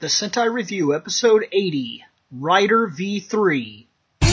The Sentai Review, Episode 80, Rider V3.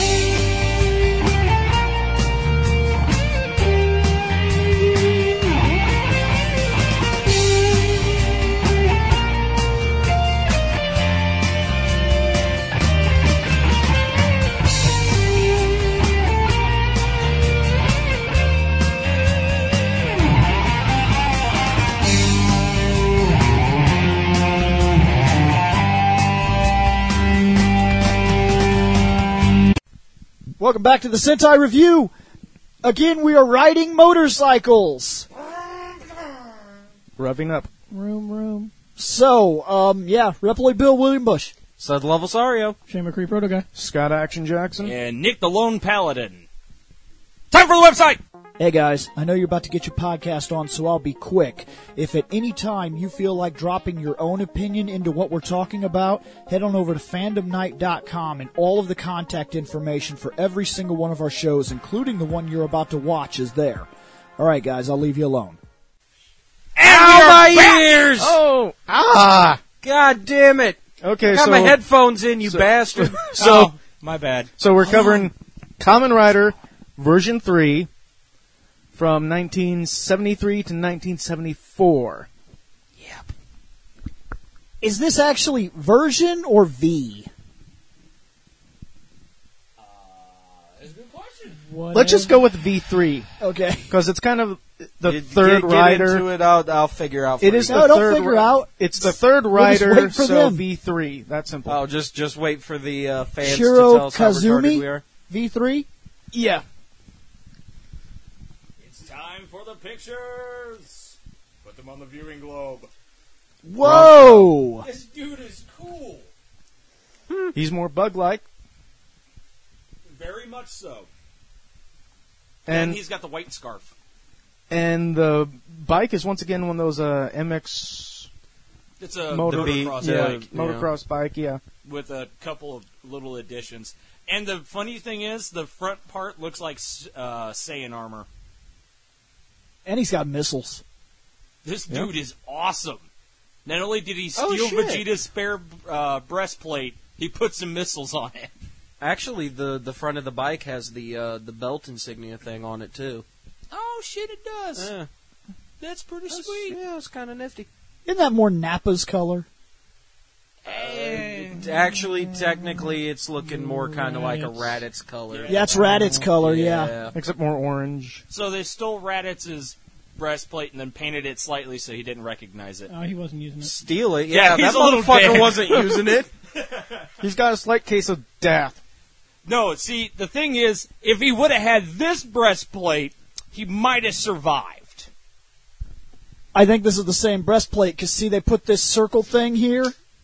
Welcome back to the Sentai Review. Again, we are riding motorcycles. Revving up. Room. So, Reploid Bill, William Bush. Sud Level Sario. Shane McCree, Proto Guy. Scott Action Jackson. And Nick the Lone Paladin. Time for the website! Hey guys, I know you're about to get your podcast on, so I'll be quick. If at any time you feel like dropping your own opinion into what we're talking about, head on over to fandomnight.com and all of the contact information for every single one of our shows, including the one you're about to watch, is there. Alright guys, I'll leave you alone. Ow, my ears! Oh! God damn it! Okay, I got so... my headphones in, you bastard. So- my bad. So we're covering Kamen Rider version 3 from 1973 to 1974. Yep. Is this actually version or V? That's a good question. Let's just go with V3, Okay. because it's kind of the third rider. Get into it, I'll figure out for It you. is No, the don't third figure out. It's the third just rider, wait for so them. V3. That's simple. Oh, just wait for the fans Shiro to tell us how retarded we Kazumi? are. V3? Yeah. It's time for the pictures. Put them on the viewing globe. Whoa! This dude is cool. He's more bug-like. Very much so. And he's got the white scarf. And the bike is once again one of those MX It's a motocross bike. motocross bike, yeah. With a couple of little additions. And the funny thing is, the front part looks like Saiyan armor. And he's got missiles. This dude is awesome. Not only did he Oh, steal shit. Vegeta's spare breastplate, he put some missiles on it. Actually, the front of the bike has the belt insignia thing on it too. Oh shit, it does. Yeah, That's pretty sweet. Yeah, it's kind of nifty. Isn't that more Nappa's color? Actually, technically, it's looking more kind of like a Raditz color. Yeah, it's Raditz color, yeah. Except more orange. So they stole Raditz's breastplate and then painted it slightly so he didn't recognize it. Oh, he wasn't using it. Steal it? Yeah, Yeah, he's that a little motherfucker dick. wasn't using it. He's got a slight case of death. No, see, the thing is, if he would have had this breastplate, he might have survived. I think this is the same breastplate, because see, they put this circle thing here.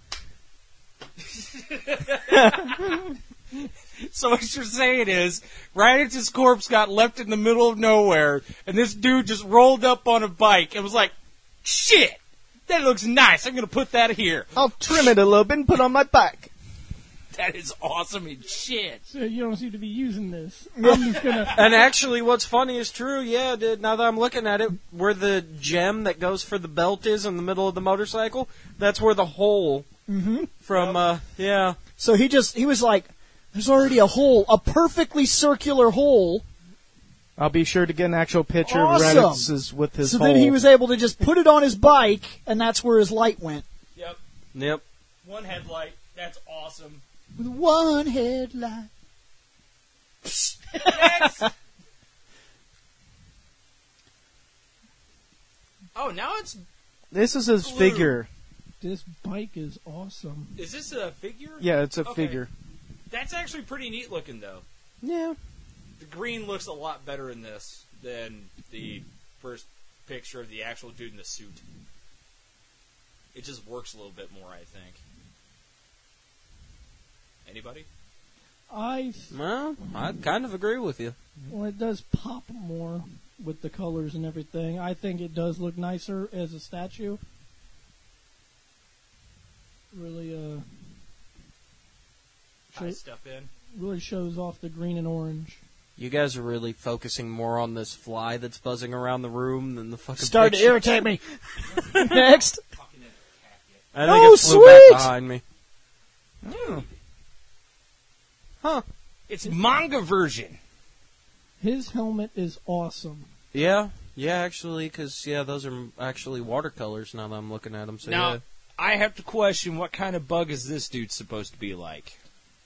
So what you're saying is, Raditz's corpse got left in the middle of nowhere, and this dude just rolled up on a bike and was like, shit, that looks nice, I'm going to put that here. I'll trim it a little bit and put it on my bike. That is awesome as shit. So you don't seem to be using this. I'm just gonna. And actually, what's funny is true. Yeah, dude, now that I'm looking at it, where the gem that goes for the belt is in the middle of the motorcycle, that's where the hole from. Yeah. So he was like, there's already a hole, a perfectly circular hole. I'll be sure to get an actual picture Awesome. of Raditz's with his So hole. then he was able to just put it on his bike, and that's where his light went. Yep. One headlight, that's awesome. With one headlight. Oh, now it's... This is his Blue. figure. This bike is awesome. Is this a figure? Yeah, it's a Okay. figure. That's actually pretty neat looking, though. Yeah. The green looks a lot better in this than the first picture of the actual dude in the suit. It just works a little bit more, I think. Anybody? Well, I kind of agree with you. Well, it does pop more with the colors and everything. I think it does look nicer as a statue. Really, Tie stuff in. really shows off the green and orange. You guys are really focusing more on this fly that's buzzing around the room than the fucking Started to picture. irritate me. Next. I think Oh, it flew sweet! back behind me. Huh. It's manga version. His helmet is awesome. Yeah, actually, because, those are actually watercolors now that I'm looking at them. So, Now, yeah. I have to question what kind of bug is this dude supposed to be like?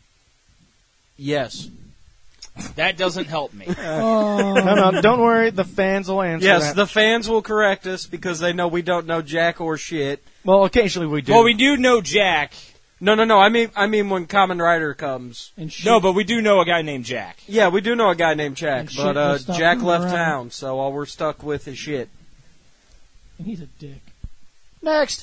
Yes. That doesn't help me. No, don't worry. The fans will answer Yes, that. the fans will correct us because they know we don't know jack or shit. Well, occasionally we do. Well, we do know Jack. No. I mean when Kamen Rider comes. And shit, No, but we do know a guy named Jack. Yeah, we do know a guy named Jack, And shit but will stop Jack moving left around. town, so all we're stuck with is shit. and he's a dick. Next.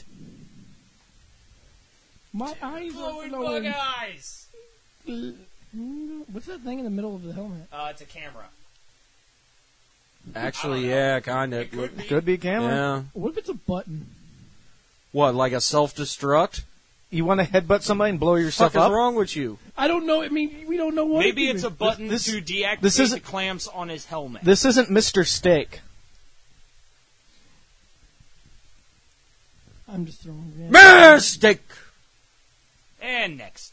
My eyes are Glowing glowing. bug eyes. What's that thing in the middle of the helmet? It's a camera. Actually, yeah, kind of. Could be a camera. Yeah. What if it's a button? What, like a self-destruct? You want to headbutt somebody and blow What the yourself fuck is up? wrong with you? I don't know. I mean, we don't know what. Maybe it it's is. a button This- to deactivate this the isn't- clamps on his helmet. This isn't Mr. Steak. I'm just throwing. Mistake! And next.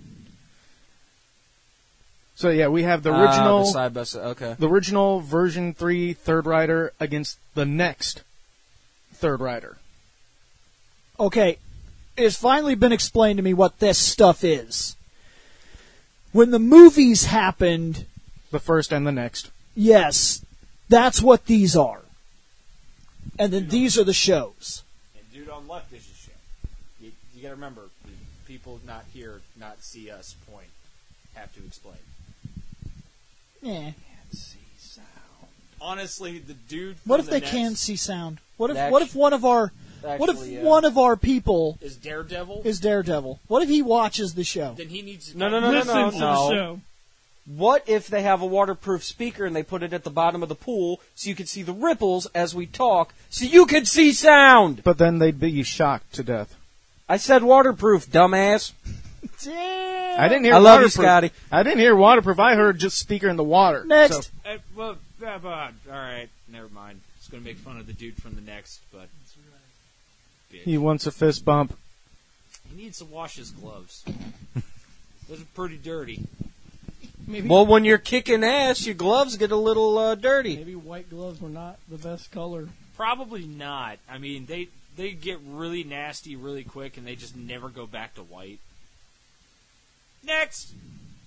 So yeah, we have the original, the side by side. Okay. the original version 3 Third Rider against the next Third Rider. Okay, it's finally been explained to me what this stuff is. When the movies happened, The first and the next. yes, that's what these are. And then these are the shows. And dude on left is your shit. You gotta remember, people not here, not see us point, have to explain. Yeah. Honestly, the dude from What if the they next can see sound? What if Actu- what if one of our one of our people is Daredevil, is Daredevil? What if he watches the show? then he needs to No. Listen to the show. What if they have a waterproof speaker and they put it at the bottom of the pool so you can see the ripples as we talk so you can see sound? But then they'd be shocked to death. I said waterproof, dumbass. Damn. I didn't hear I love you, waterproof. Scotty. I didn't hear waterproof. I heard just speaker in the water. Next. So, All right, never mind. It's gonna make fun of the dude from the next, but bitch. he wants a fist bump. He needs to wash his gloves. Those are pretty dirty. Maybe Well, when you're kicking ass, your gloves get a little dirty. maybe white gloves were not the best color. Probably not. I mean, they get really nasty really quick, and they just never go back to white. Next.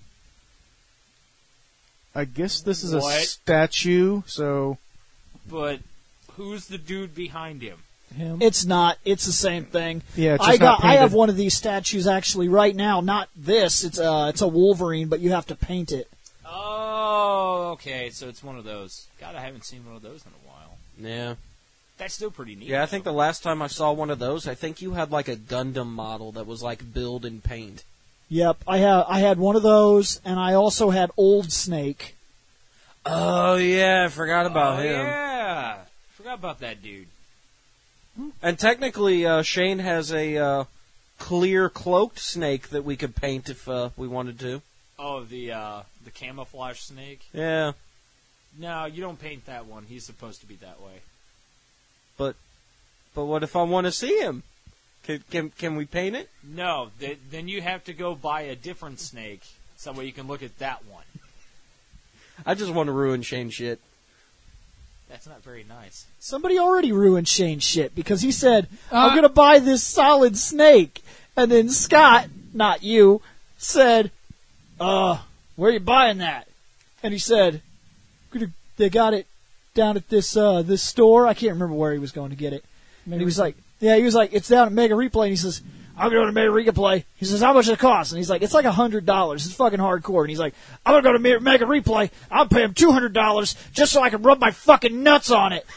I guess this is a What? statue, so But who's the dude behind him? Him. It's not. It's the same thing. yeah, it's just not I have painted. one of these statues actually right now. Not this. It's a Wolverine, but you have to paint it. Oh, okay. So it's one of those. God, I haven't seen one of those in a while. Yeah. That's still pretty neat. Yeah, I think though. the last time I saw one of those, I think you had like a Gundam model that was like build and paint. Yep, I had one of those, and I also had Old Snake. Oh, yeah, I forgot about Oh, him. yeah. Forgot about that dude. And technically, Shane has a clear cloaked snake that we could paint if we wanted to. Oh, the camouflage snake. Yeah, No, you don't paint that one. He's supposed to be that way. but what if I want to see him? Can we paint it? No, then you have to go buy a different snake, so that way you can look at that one. I just want to ruin Shane's shit. That's not very nice. Somebody already ruined Shane's shit because he said, I'm going to buy this solid snake. And then Scott, not you, said, where are you buying that? And he said, they got it down at this store. I can't remember where he was going to get it. And he was like, it's down at Mega Replay. And he says, I'm going to Mega Replay. He says, how much does it cost? And he's like, it's like $100. It's fucking hardcore. And he's like, I'm going to go to Mega Replay. I'll pay him $200 just so I can rub my fucking nuts on it.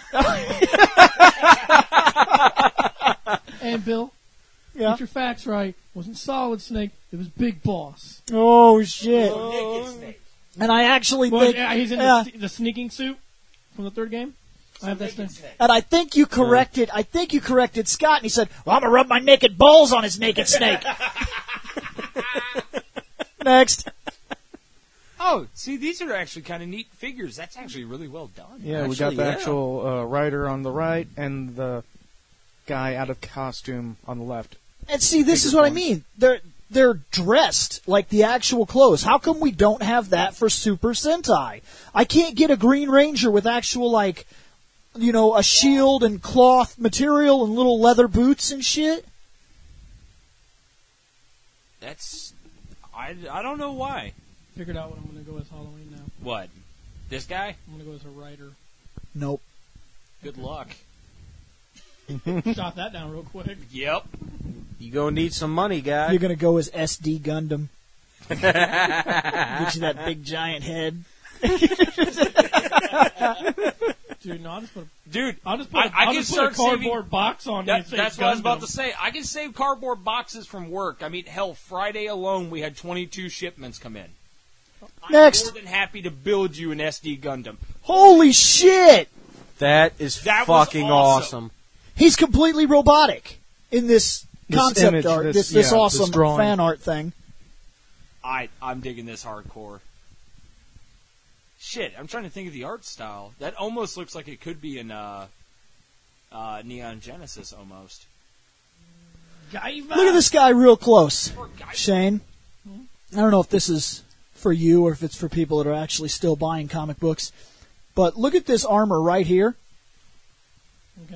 And Bill, Yeah. get your facts right. It wasn't Solid Snake. It was Big Boss. Oh, shit. Naked snake. And I actually Well, think, yeah, he's in yeah. the sneaking suit from the third game. I have that Naked snake. snake. And I think you corrected Scott, and he said, well, I'm going to rub my naked balls on his naked snake. Next. Oh, see, these are actually kind of neat figures. That's actually really well done. Yeah, we got Actually, the yeah. actual rider on the right and the guy out of costume on the left. And see, this is what I mean. They're dressed like the actual clothes. How come we don't have that for Super Sentai? I can't get a Green Ranger with actual, like, you know, a shield and cloth material and little leather boots and shit. That's... I don't know why. Figured out what I'm going to go as Halloween now. What? This guy? I'm going to go as a writer. Nope. Good luck. Shot that down real quick. Yep. You gonna need some money, guy. You're going to go as SD Gundam. Get you that big giant head. Dude, no, I'll just put Dude, I'll just put a cardboard box on me and say that's what I was about Gundam. to say. I can save cardboard boxes from work. I mean, hell, Friday alone we had 22 shipments come in. Next. I'm more than happy to build you an SD Gundam. Holy shit! That is That was fucking awesome. awesome. He's completely robotic in this concept image, art, this- this yeah, awesome this drawing. fan art thing. I'm digging this hardcore. Shit, I'm trying to think of the art style. That almost looks like it could be in Neon Genesis almost. Gaiva. Look at this guy real close, Poor guy. Shane. I don't know if this is for you or if it's for people that are actually still buying comic books, but look at this armor right here. Okay.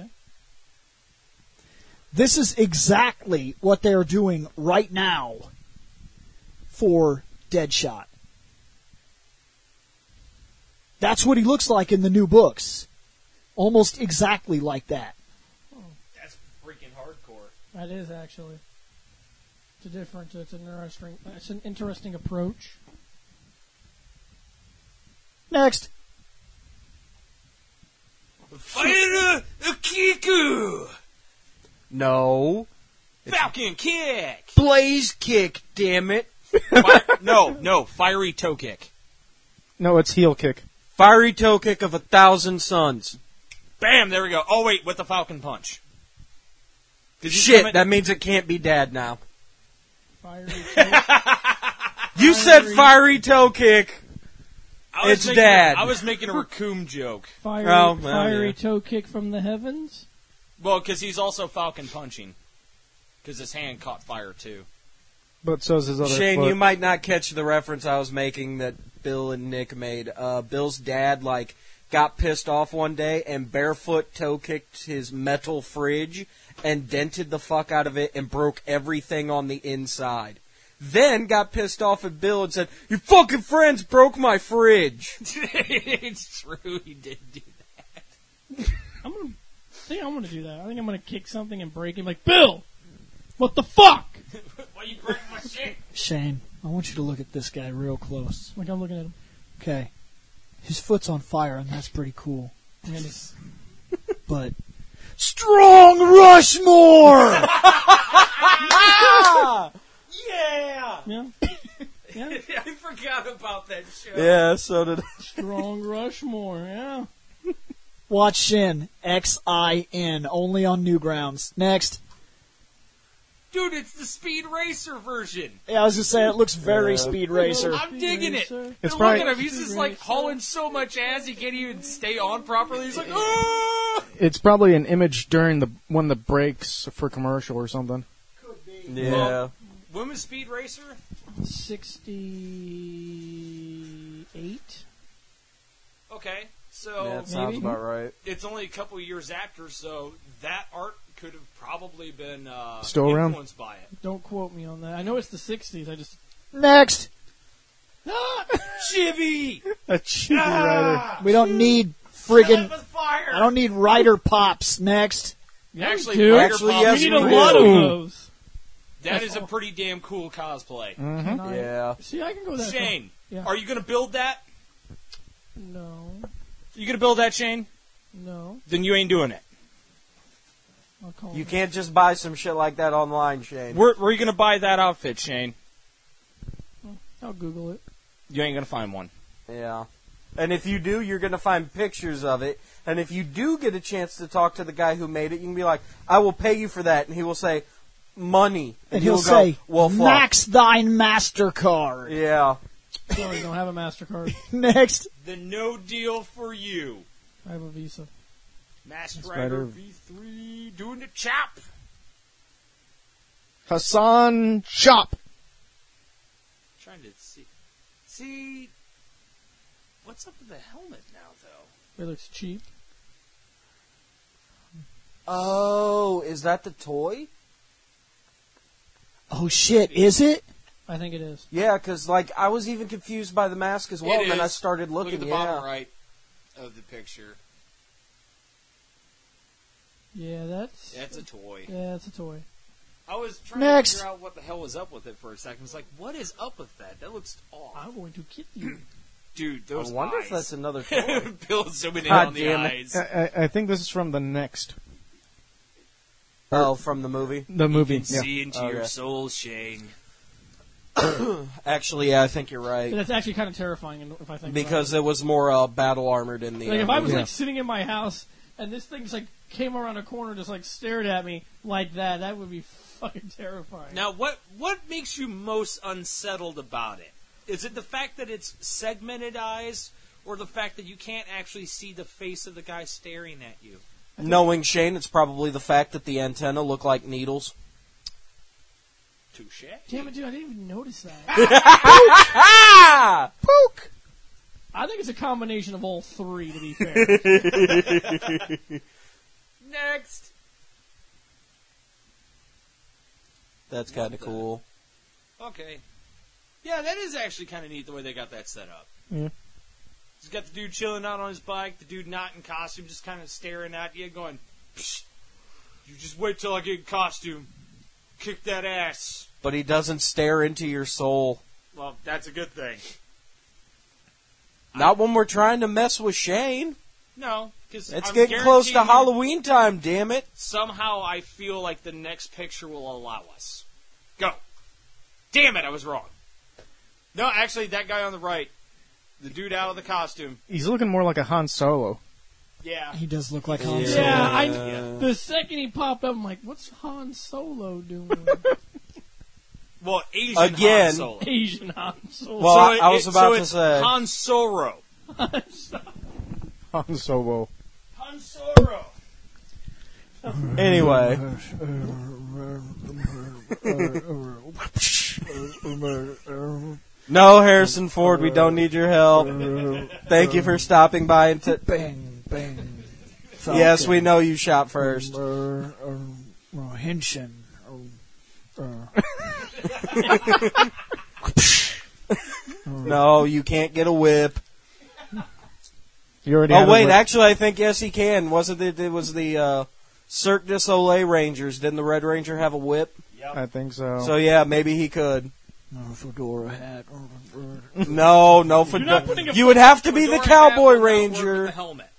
This is exactly what they're doing right now for Deadshot. That's what he looks like in the new books. Almost exactly like that. That's freaking hardcore. That is actually. It's an interesting approach. Next. Fire a Kiku! No. Falcon Kick! Blaze kick, damn it. No, Fiery Toe Kick. No, it's heel kick. Fiery toe kick of 1,000 suns. Bam, there we go. Oh, wait, with the Falcon Punch. Did you Shit, come in- that means it can't be dad now. Fiery You said fiery toe kick. I was it's making dad. I was making a raccoon joke. fiery, Oh, well, fiery yeah. toe kick from the heavens. Well, because he's also Falcon Punching. Because his hand caught fire, too. But so's his other Shane, foot. you might not catch the reference I was making that Bill and Nick made. Bill's dad, got pissed off one day and barefoot toe kicked his metal fridge and dented the fuck out of it and broke everything on the inside. Then got pissed off at Bill and said, "Your fucking friends broke my fridge." It's true, he did do that. I think I'm gonna do that. I think I'm gonna kick something and break it. Like, Bill, what the fuck? Why you breaking my shit? Shane, I want you to look at this guy real close. Like, I'm looking at him. Okay. His foot's on fire, and that's pretty cool. And it's, But Strong Rushmore! Yeah! yeah, yeah. I forgot about that show. Yeah, so did Strong Rushmore. Yeah. Watch Shin, Xin, only on Newgrounds. Next. Dude, it's the Speed Racer version. Yeah, I was just saying, it looks very Speed Racer. I'm digging it. Racer. And It's look probably- at him. He's just like hauling so much ass he can't even stay on properly. He's like, oh! It's probably an image during the one that breaks for commercial or something. Yeah. When was Speed Racer? 68. Okay, so Yeah, that sounds Maybe. about right. it's only a couple years after, so that art could have probably been Still around? influenced by it. Don't quote me on that. I know it's the 60s. I just. Next. Chibi! A chibi rider. We don't need friggin'... I don't need Rider Pops. Next. Actually, do. Rider Actually, Pop- yes, We need a we lot of do. those. that is a pretty damn cool cosplay. Can I- Yeah. See, I can go that. Shane, Yeah. are you going to build that? No. You going to build that, Shane? No. Then you ain't doing it. I'll call You him. can't just buy some shit like that online, Shane. Where are you going to buy that outfit, Shane? I'll Google it. You ain't going to find one. Yeah. And if you do, you're going to find pictures of it. And if you do get a chance to talk to the guy who made it, you can be like, "I will pay you for that." And he will say, "Money." And he'll you'll say, go, "Well, fuck." Max thine MasterCard. Yeah. Sorry, don't have a MasterCard. Next. The no deal for you. I have a Visa. Master That's Rider better. V3 doing the chop. Hassan Chop. Trying to see what's up with the helmet now, though. It looks cheap. Oh, is that the toy? Oh shit, is it? I think it is. Yeah, because like I was even confused by the mask as well, It and then I is. started looking. Look at the bottom right of the picture. Yeah, that's That's a toy. yeah, it's a toy. I was trying Next. to figure out what the hell was up with it for a second. I was like, what is up with that? That looks off. I'm going to kill you. Dude, I those wonder eyes. if that's another toy. Bill zooming in God on the damn it. eyes. I think this is from the next. Oh, from the movie. The movie. Yeah. See into your Okay. soul, Shane. Actually, yeah, I think you're right. But that's actually kind of terrifying if I think Because it was more battle armored in the. about it. Like if I was Yeah. like sitting in my house and this thing just like came around a corner, just like stared at me like that would be fucking terrifying. Now, what makes you most unsettled about it? Is it the fact that it's segmented eyes, or the fact that you can't actually see the face of the guy staring at you? Knowing Shane, it's probably the fact that the antenna look like needles. Touche. Damn it, dude! I didn't even notice that. Ah! Poke! I think it's a combination of all three. To be fair, Next. That's kind of cool. Okay. Yeah, that is actually kind of neat the way they got that set up. Yeah. He's got the dude chilling out on his bike, the dude not in costume, just kind of staring at you, going, Psst, you just wait till I get in costume. Kick that ass. But he doesn't stare into your soul. Well, that's a good thing. Not when we're trying to mess with Shane. No, because It's getting close to Halloween time, damn it. Somehow I feel like the next picture will allow us. Go. Damn it, I was wrong. No, actually, that guy on the right, the dude out of the costume. He's looking more like a Han Solo. Yeah. He does look like Han Solo. yeah. The second he popped up, I'm like, "What's Han Solo doing?" Well, Asian Again. Han Solo. Asian Han Solo. Well, I was about to it's say. Han Solo. Han Solo. Han Solo. Anyway. No, Harrison Ford, we don't need your help. Thank you for stopping by. And Bang, bang. yes, we know you shot first. Henshin. No, you can't get a whip. You already Oh had wait, it. actually, I think yes, he can. Wasn't it? It was the Cirque du Soleil Rangers. Didn't the Red Ranger have a whip? I think so. So yeah, maybe he could. Fedora hat. No, not putting fedora. a You would have to be the Fedora hat Cowboy will not work with Ranger. the helmet.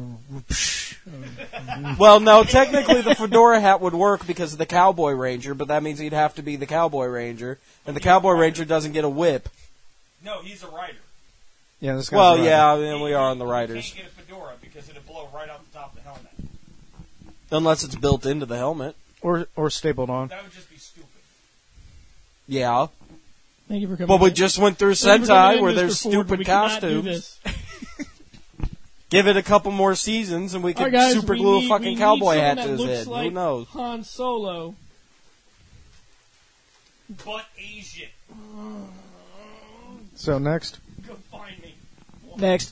Well, no, technically the fedora hat would work because of the Cowboy Ranger, but that means he'd have to be the Cowboy Ranger, and the Cowboy Ranger doesn't get a whip. No, he's a rider. Yeah, this guy's Well, right. yeah, I mean, we are on the You riders. can't get a fedora because it'll blow right off the top of the helmet. Unless it's built into the helmet. Or stapled on. That would just be stupid. Yeah. Thank you for coming. But we in. just went through Thank you for coming Sentai in, where Mr. there's Ford, but stupid we cannot do costumes. this. Give it a couple more seasons and we All right, could guys, super we glue need- a fucking we need cowboy someone hat that to his looks head. like Who knows? Han Solo. But Asian. So next. Go find me. Next.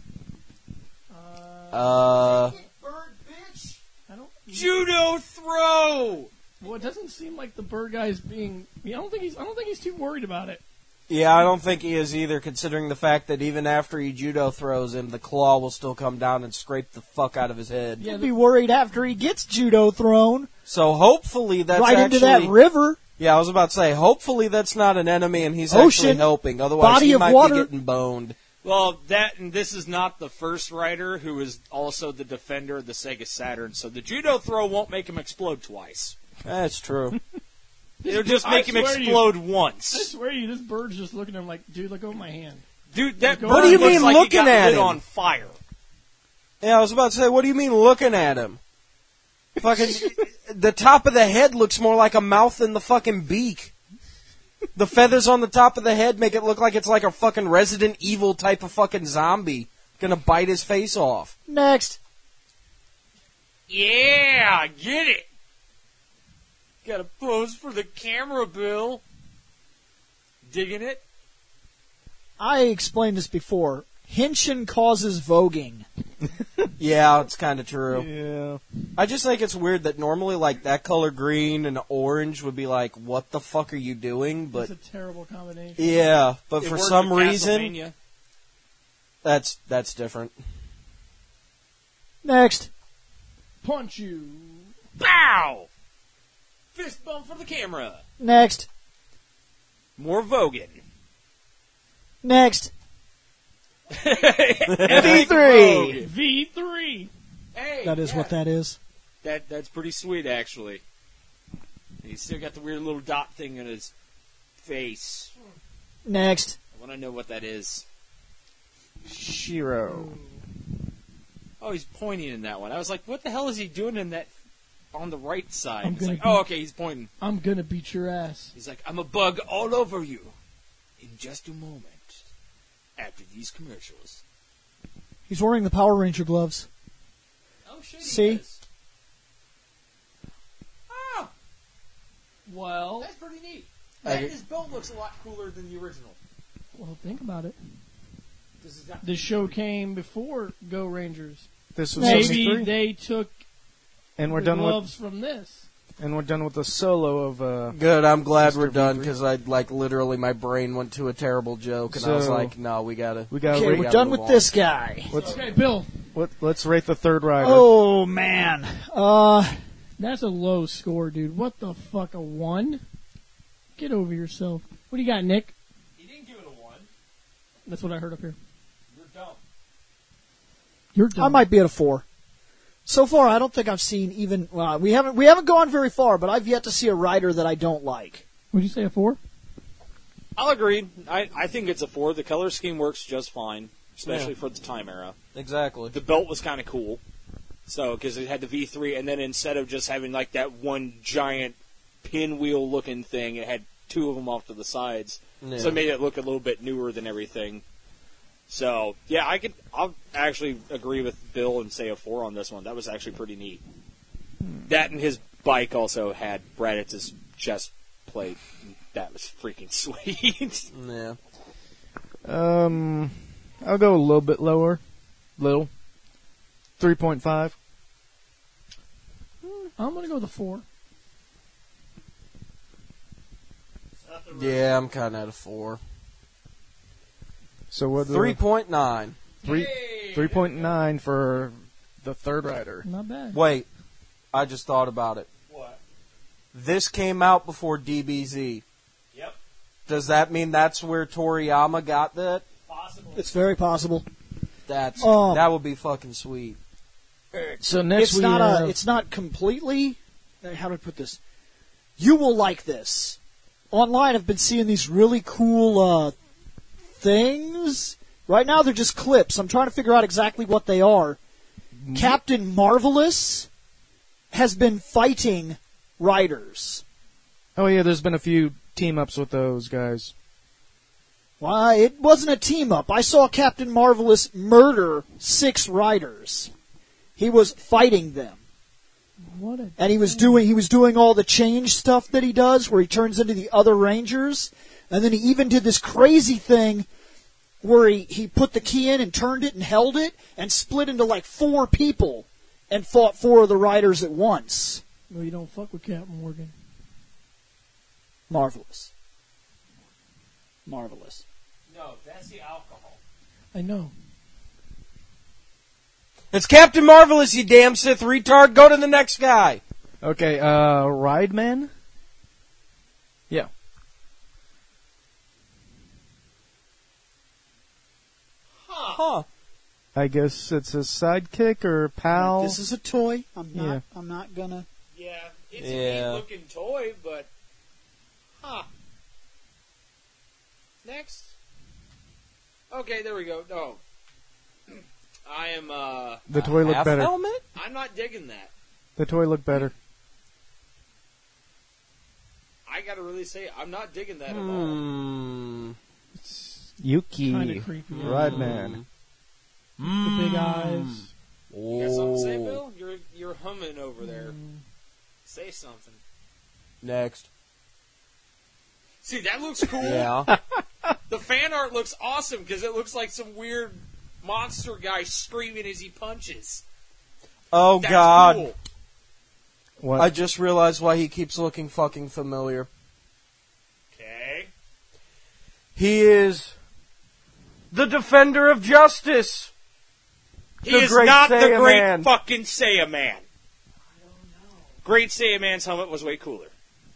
I don't. Judo throw! Well, it doesn't seem like the bird guy's being. I don't think he's too worried about it. Yeah, I don't think he is either, considering the fact that even after he judo throws him, the claw will still come down and scrape the fuck out of his head. You'll be worried after he gets judo thrown So hopefully that's right actually... into that river. Yeah, I was about to say, hopefully that's not an enemy and he's Ocean, actually helping. Otherwise body he of might water. be getting boned. Well, and this is not the first rider who is also the defender of the Sega Saturn, so the judo throw won't make him explode twice. That's true. It'll just I make him swear to you. explode I once. swear to you, this bird's just looking at him like, dude, let go of my hand. Dude, that What bird do you looks mean like looking he got at lit him? on fire. Yeah, I was about to say, what do you mean looking at him? Fucking, the top of the head looks more like a mouth than the fucking beak. The feathers on the top of the head make it look like it's like a fucking Resident Evil type of fucking zombie. Gonna bite his face off. Next. Yeah, get it. Gotta pose for the camera, Bill. Digging it? I explained this before. Henshin causes voguing. Yeah, it's kind of true. Yeah. I just think it's weird that normally, like, that color green and orange would be like, what the fuck are you doing? But It's a terrible combination. yeah, but It for worked some in reason, Castlevania. that's different. Next. Punch you. Bow! Fist bump for the camera. Next. More voguing. Next. V3. V3. Hey, That is yeah. what that is. That's pretty sweet, actually. He's still got the weird little dot thing on his face. Next. I want to know what that is. Shiro. Oh, he's pointing in that one. I was like, what the hell is he doing in that on the right side? I'm It's gonna like, be- oh, okay, he's pointing. I'm gonna beat your ass. He's like, I'm a bug all over you in just a moment after these commercials. He's wearing the Power Ranger gloves. Oh, shit, he See? is. Oh, Well, that's pretty neat. I- His belt looks a lot cooler than the original. think about it. This has got The show came before Go Rangers. This was Maybe 73. they took And we're the done gloves from this. with the solo of Good, I'm glad we're Mr. done V3. because I like literally my brain went to a terrible joke and I was So- like, no, we gotta. we got Okay, we we're gotta done move with on. this guy. Okay, Bill, let's rate the third rider. Oh, man. that's a low score, dude. What the fuck, a 1? Get over yourself. What do you got, Nick? He didn't give it a 1. That's what I heard up here. You're dumb. You're dumb. I might be at a 4. So far, I don't think I've seen even. We haven't gone very far, but I've yet to see a rider that I don't like. Would you say a 4? I'll agree. I think it's a 4. The color scheme works just fine, especially Yeah. for the time era. Exactly. The belt was kind of cool. So, because it had the V3, and then instead of just having like that one giant pinwheel looking thing, it had 2 of them off to the sides. Yeah. So it made it look a little bit newer than everything. So, yeah, I'll actually agree with Bill and say a 4 on this one. That was actually pretty neat. That and his bike also had Raditz' chest plate. That was freaking sweet. Yeah. I'll go a little bit lower. 3.5. I'm gonna go with a 4. Yeah, I'm kind of at a 4. So what? 3.9. 3.9 for the third rider. Not bad. Wait, I just thought about it. What? This came out before DBZ. Yep. Does that mean that's where Toriyama got that? Possible. It's very possible. That would be fucking sweet. So next It's we not have, it's not completely. How do I put this? You will like this. Online, I've been seeing these really cool things. Right now, they're just clips. I'm trying to figure out exactly what they are. Captain Marvelous has been fighting riders. Oh yeah, there's been a few team ups with those guys. Why, it wasn't a team up. I saw Captain Marvelous murder 6 riders. He was fighting them. What a And he was doing all the change stuff that he does where he turns into the other Rangers. And then he even did this crazy thing where he put the key in and turned it and held it and split into like 4 people and fought 4 of the riders at once. Well, you don't fuck with Captain Morgan. Marvelous. Marvelous. No, that's the alcohol. I know. It's Captain Marvelous, you damn Sith retard. Go to the next guy. Okay, Rideman? Yeah. Huh. I guess it's a sidekick or pal. This is a toy. I'm Yeah. not gonna. Yeah, it's Yeah. a neat looking toy, but Next. Okay, there we go. No. I am the toy looked Half better. helmet? I'm not digging that. The toy looked better. I gotta really say I'm not digging that at all. Hmm. Yuki. Kinda creepy. Rideman. The big eyes. You got something to say, Bill? You're humming over there. Say something. Next. See, that looks cool. Yeah. The fan art looks awesome because it looks like some weird monster guy screaming as he punches. Oh, That's God. cool. What? I just realized why he keeps looking fucking familiar. Okay. He is the defender of justice. He The is Great not the Saiyaman. great fucking Saiyaman. Great Saiyaman's helmet was way cooler.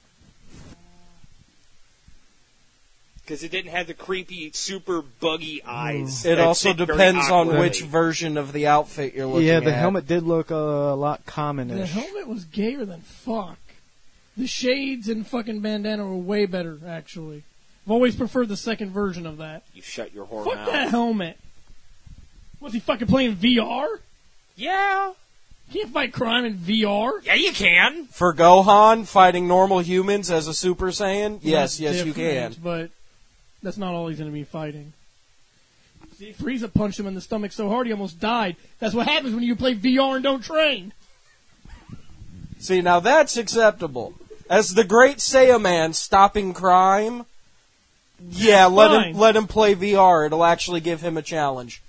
Because it didn't have the creepy, super buggy eyes. It that also sit very depends on awkwardly. which version of the outfit you're looking Yeah, at. the helmet did look a lot The commonish. helmet was gayer than fuck. The shades and fucking bandana were way better, actually. I've always preferred the second version of that. You shut your whore Fuck mouth. that helmet. Was he fucking playing VR? Yeah. Can't fight crime in VR. Yeah, you can. For Gohan fighting normal humans as a Super Saiyan, yes, That's you can. different, But that's not all he's going to be fighting. See, Frieza punched him in the stomach so hard he almost died. That's what happens when you play VR and don't train. See, now that's acceptable. As the Great Saiyaman stopping crime, yeah, fine. let him play VR. It'll actually give him a challenge.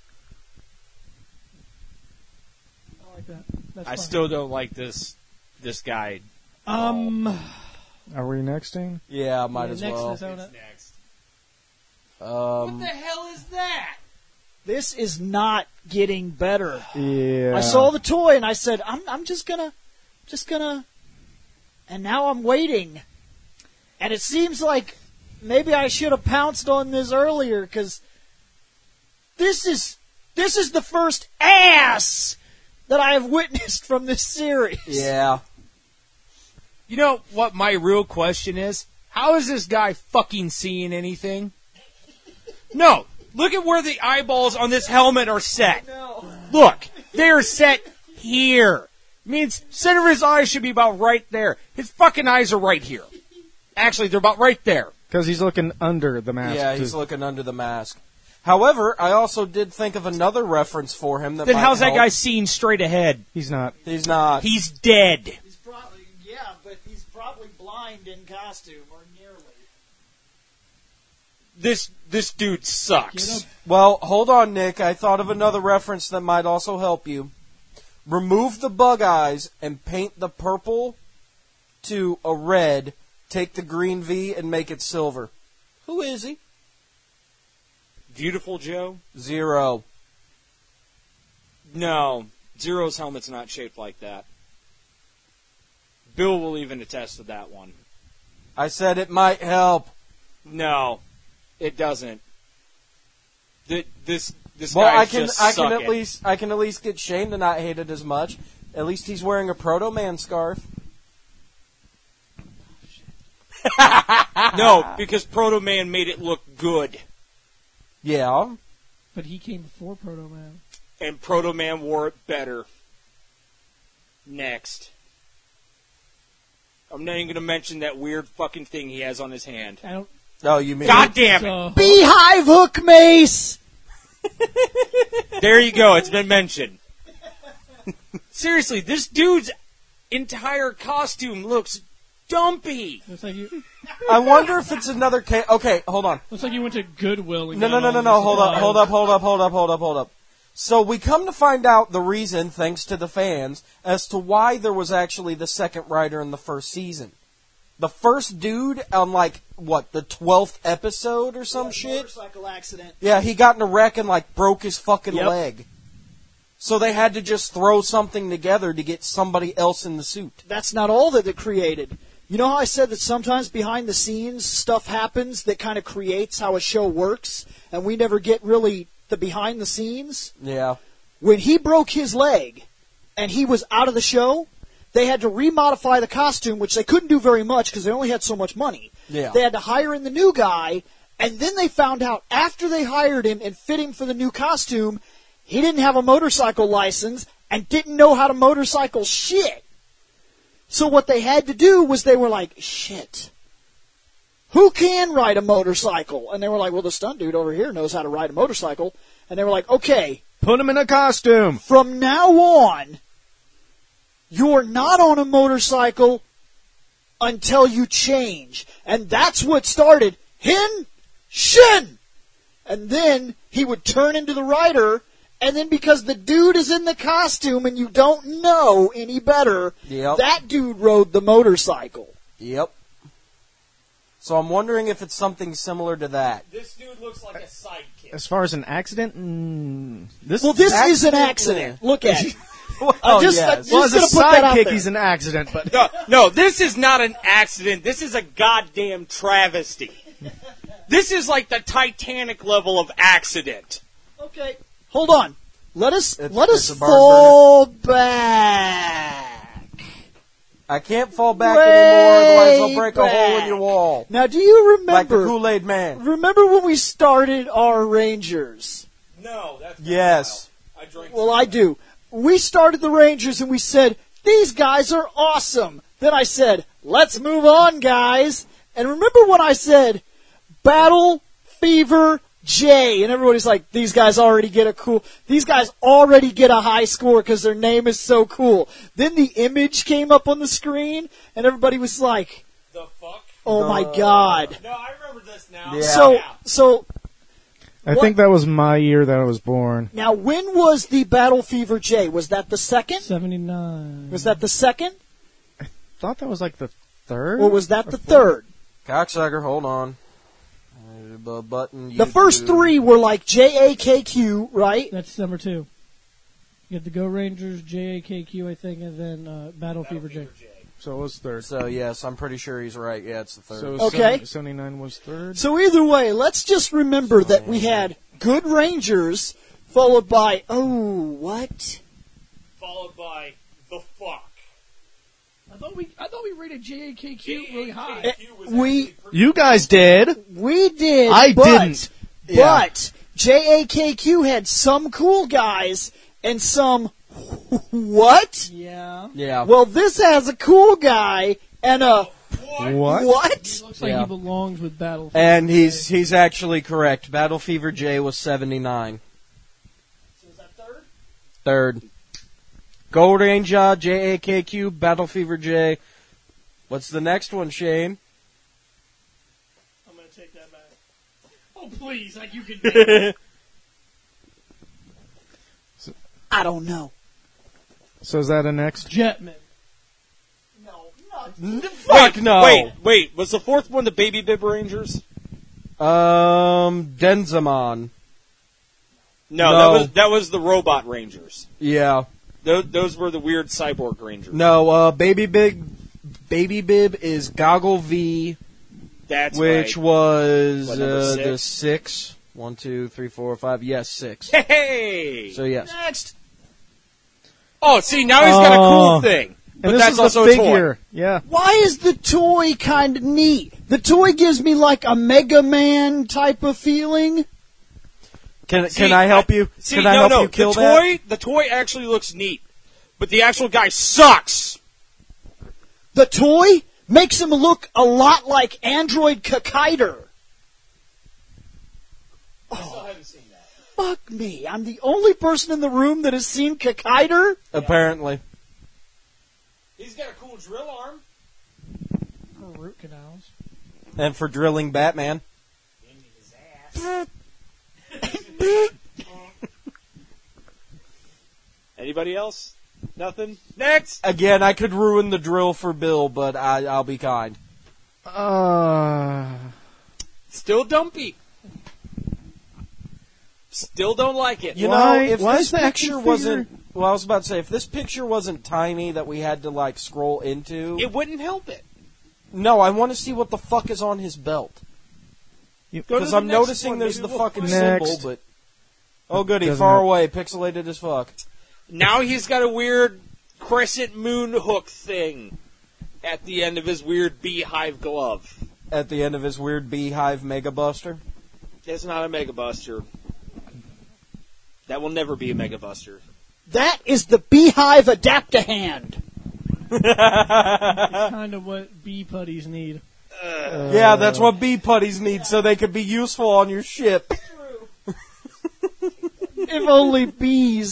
I like that. That's I fine. still don't like this guy. Are we nexting? Yeah, might yeah, as next well. is Ona. Next. Um, What the hell is that? This is not getting better. Yeah. I saw the toy and I said, I'm just gonna, and now I'm waiting. And it seems like maybe I should have pounced on this earlier because this is the first ass that I have witnessed from this series. yeah. You know what my real question is? How is this guy fucking seeing anything? No. Look at where the eyeballs on this helmet are set. No. Look. They are set here. Means center of his eyes should be about right there. His fucking eyes are right here. Actually, they're about right there. Because he's looking under the mask. Yeah, he's too. looking under the mask. However, I also did think of another reference for him that Then might how's that help. guy seeing straight ahead? He's not. He's not. He's dead. He's probably, but he's probably blind in costume or nearly. This dude sucks. Well, hold on, Nick. I thought of another reference that might also help you. Remove the bug eyes and paint the purple to a red. Take the green V and make it silver. Who is he? Beautiful Joe? Zero. No. Zero's helmet's not shaped like that. Bill will even attest to that one. I said it might help. No, it doesn't. This Well, guy's I just can sucking. at least get Shane to not hate it as much. At least he's wearing a Proto Man scarf. No, because Proto Man made it look good, Yeah. But he came before Proto Man. and Proto Man wore it better. Next. I'm not even going to mention that weird fucking thing he has on his hand. I don't. Oh, you mean God damn it! So, Beehive hook mace! There you go, it's been mentioned. Seriously, this dude's entire costume looks dumpy. looks like you. I wonder if it's another case. Okay, hold on. Looks like you went to Goodwill. And No. got all the Hold up. So we come to find out the reason, thanks to the fans, as to why there was actually the second writer in the first season. The first dude on, like, what, the 12th episode or some shit? Motorcycle accident. Yeah, he got in a wreck and, like, broke his fucking Yep. leg. So they had to just throw something together to get somebody else in the suit. That's not all that it created. You know how I said that sometimes behind the scenes stuff happens that kind of creates how a show works, and we never get really the behind the scenes? Yeah. When he broke his leg and he was out of the show, they had to remodify the costume, which they couldn't do very much because they only had so much money. Yeah. They had to hire in the new guy, and then they found out after they hired him and fit him for the new costume, he didn't have a motorcycle license and didn't know how to motorcycle shit. So what they had to do was they were like, shit, who can ride a motorcycle? And they were like, well, the stunt dude over here knows how to ride a motorcycle. And they were like, okay, Put him in a costume. from now on, you're not on a motorcycle, until you change. And that's what started Hin Shin. And then he would turn into the rider, and then because the dude is in the costume and you don't know any better, Yep. that dude rode the motorcycle. Yep. So I'm wondering if it's something similar to that. This dude looks like a sidekick. As far as an accident, this Well, this is an Accident, accident. Look at it. Oh, just- yes. just well, as a gonna put that out sidekick, there. he's an accident, but No, this is not an accident. This is a goddamn travesty. This is like the Titanic level of accident. Okay, hold on. Let us It's a barn fall back. I can't fall back anymore, otherwise I'll break a hole in back. your wall. Now, do you Like the remember? Kool-Aid Man. Remember when we started our Rangers? No, that's Yes. I drank. Well, I do. We started the Rangers and we said, these guys are awesome. Then I said, let's move on, guys. And remember when I said, Battle Fever J, and everybody's like, these guys already get a high score because their name is so cool. Then the image came up on the screen, and everybody was like, The fuck? oh my god. No, I remember this now. Yeah. So, I What- think that was my year that I was born. now when was the Battle Fever J? Was that the second? 79. Was that the second? Thought that was like the third. Or was that the third? Cocksucker, hold on. Button. The first three were like JAKQ, right? That's number 2. You got the Go Rangers, JAKQ, I think, and then Battle Fever J. So it was third. So yes, I'm pretty sure he's right. Yeah, it's the third. So Okay. 79 was third. So either way, let's just remember that we had good Rangers, followed by, oh, what? Followed by the fuck. I thought we rated JAKQ really high. JAKQ was We actually pretty- You guys did. we did, I but, didn't. But JAKQ had some cool guys and some what? Yeah. Yeah. Well, this has a cool guy and a What? what? Looks like Yeah. he belongs with Battle Fever And J. he's actually correct. Battle Fever J was 79. So is that third? Third. Gold Ranger, JAKQ, Battle Fever J. What's the next one, Shane? I'm going to take that back. Oh, please. Like you could do it. I don't know. So is that a next? Jetman. No, Fuck no. Wait. Was the fourth one the Baby Bib Rangers? Denzamon. No, No. that was the Robot Rangers. Yeah. Those were the weird cyborg Rangers. No, Baby Bib is Goggle V, That's which right. was What, number the six? 6. 1, 2, 3, 4, 5. Yes, 6. Hey! So yes. next. Oh, see, now he's got a cool Oh. thing. But And this that's is also the a toy. figure. Yeah. Why is the toy kind of neat? The toy gives me like a Mega Man type of feeling. Can See, I help you? See, Can I help you kill the that? toy, The toy actually looks neat, but the actual guy sucks. The toy makes him look a lot like Android Kakaider. I haven't seen that. Fuck me. I'm the only person in the room that has seen Kakaider. Apparently. He's got a cool drill arm. Or root canals. And for drilling Batman. Into his ass. Anybody else? Nothing? Next! Again, I could ruin the drill for Bill, but I'll be kind. Still dumpy. Still don't like it. You Why- know, if why this is the action picture figure- wasn't... Well, I was about to say, if this picture wasn't tiny that we had to, like, scroll into... It wouldn't help it. No, I want to see what the fuck is on his belt. Go to Because the I'm next noticing one, there's maybe the we'll fucking find it. symbol, but... Oh, goody, Doesn't far have- away, pixelated as fuck. Now he's got a weird crescent moon hook thing at the end of his weird beehive glove. At the end of his weird beehive Mega Buster. It's not a Mega Buster. That will never be a Mega Buster. That is the Beehive Adaptahand. It's kind of what bee putties need. Yeah, that's what bee putties need, so they could be useful on your ship. If only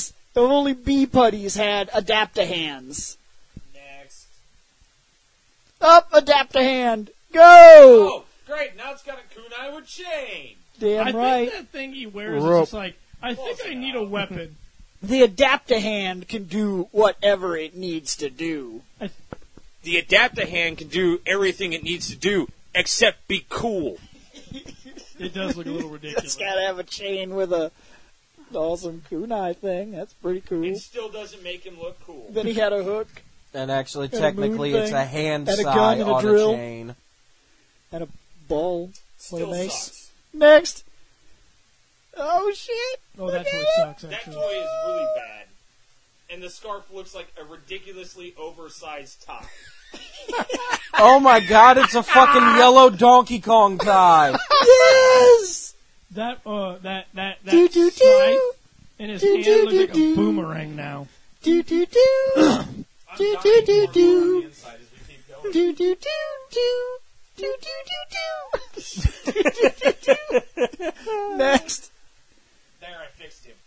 bee putties had Adaptahands. Next. Up, Adapt-A-Hand. Go! Oh, great! Now it's got a kunai with chain. Damn I right. think that thing he wears Rope. is just like, I think I need a weapon. The Adapt-A-Hand can do whatever it needs to do. The Adapt-A-Hand can do everything it needs to do except be cool. It does look a little ridiculous. It's gotta have a chain with a awesome kunai thing. That's pretty cool. It still doesn't make him look cool. Then he had a hook And actually, And a technically, moon it's thing, a hand and a sigh gun and a on drill. a chain. and a ball with a Still mace. sucks. Next. Oh shit! Oh, that toy sucks, That actually. toy is really bad. And the scarf looks like a ridiculously oversized top. Oh my god, it's a fucking yellow Donkey Kong tie. Yes! That Do, do, scythe do. in his Do, hand do, looks like do, a do. boomerang now. Do do do. I'm Do, dying do, do, more and more on do. the inside as we keep going. Do do do do. Do do do do. Next. There, I fixed him.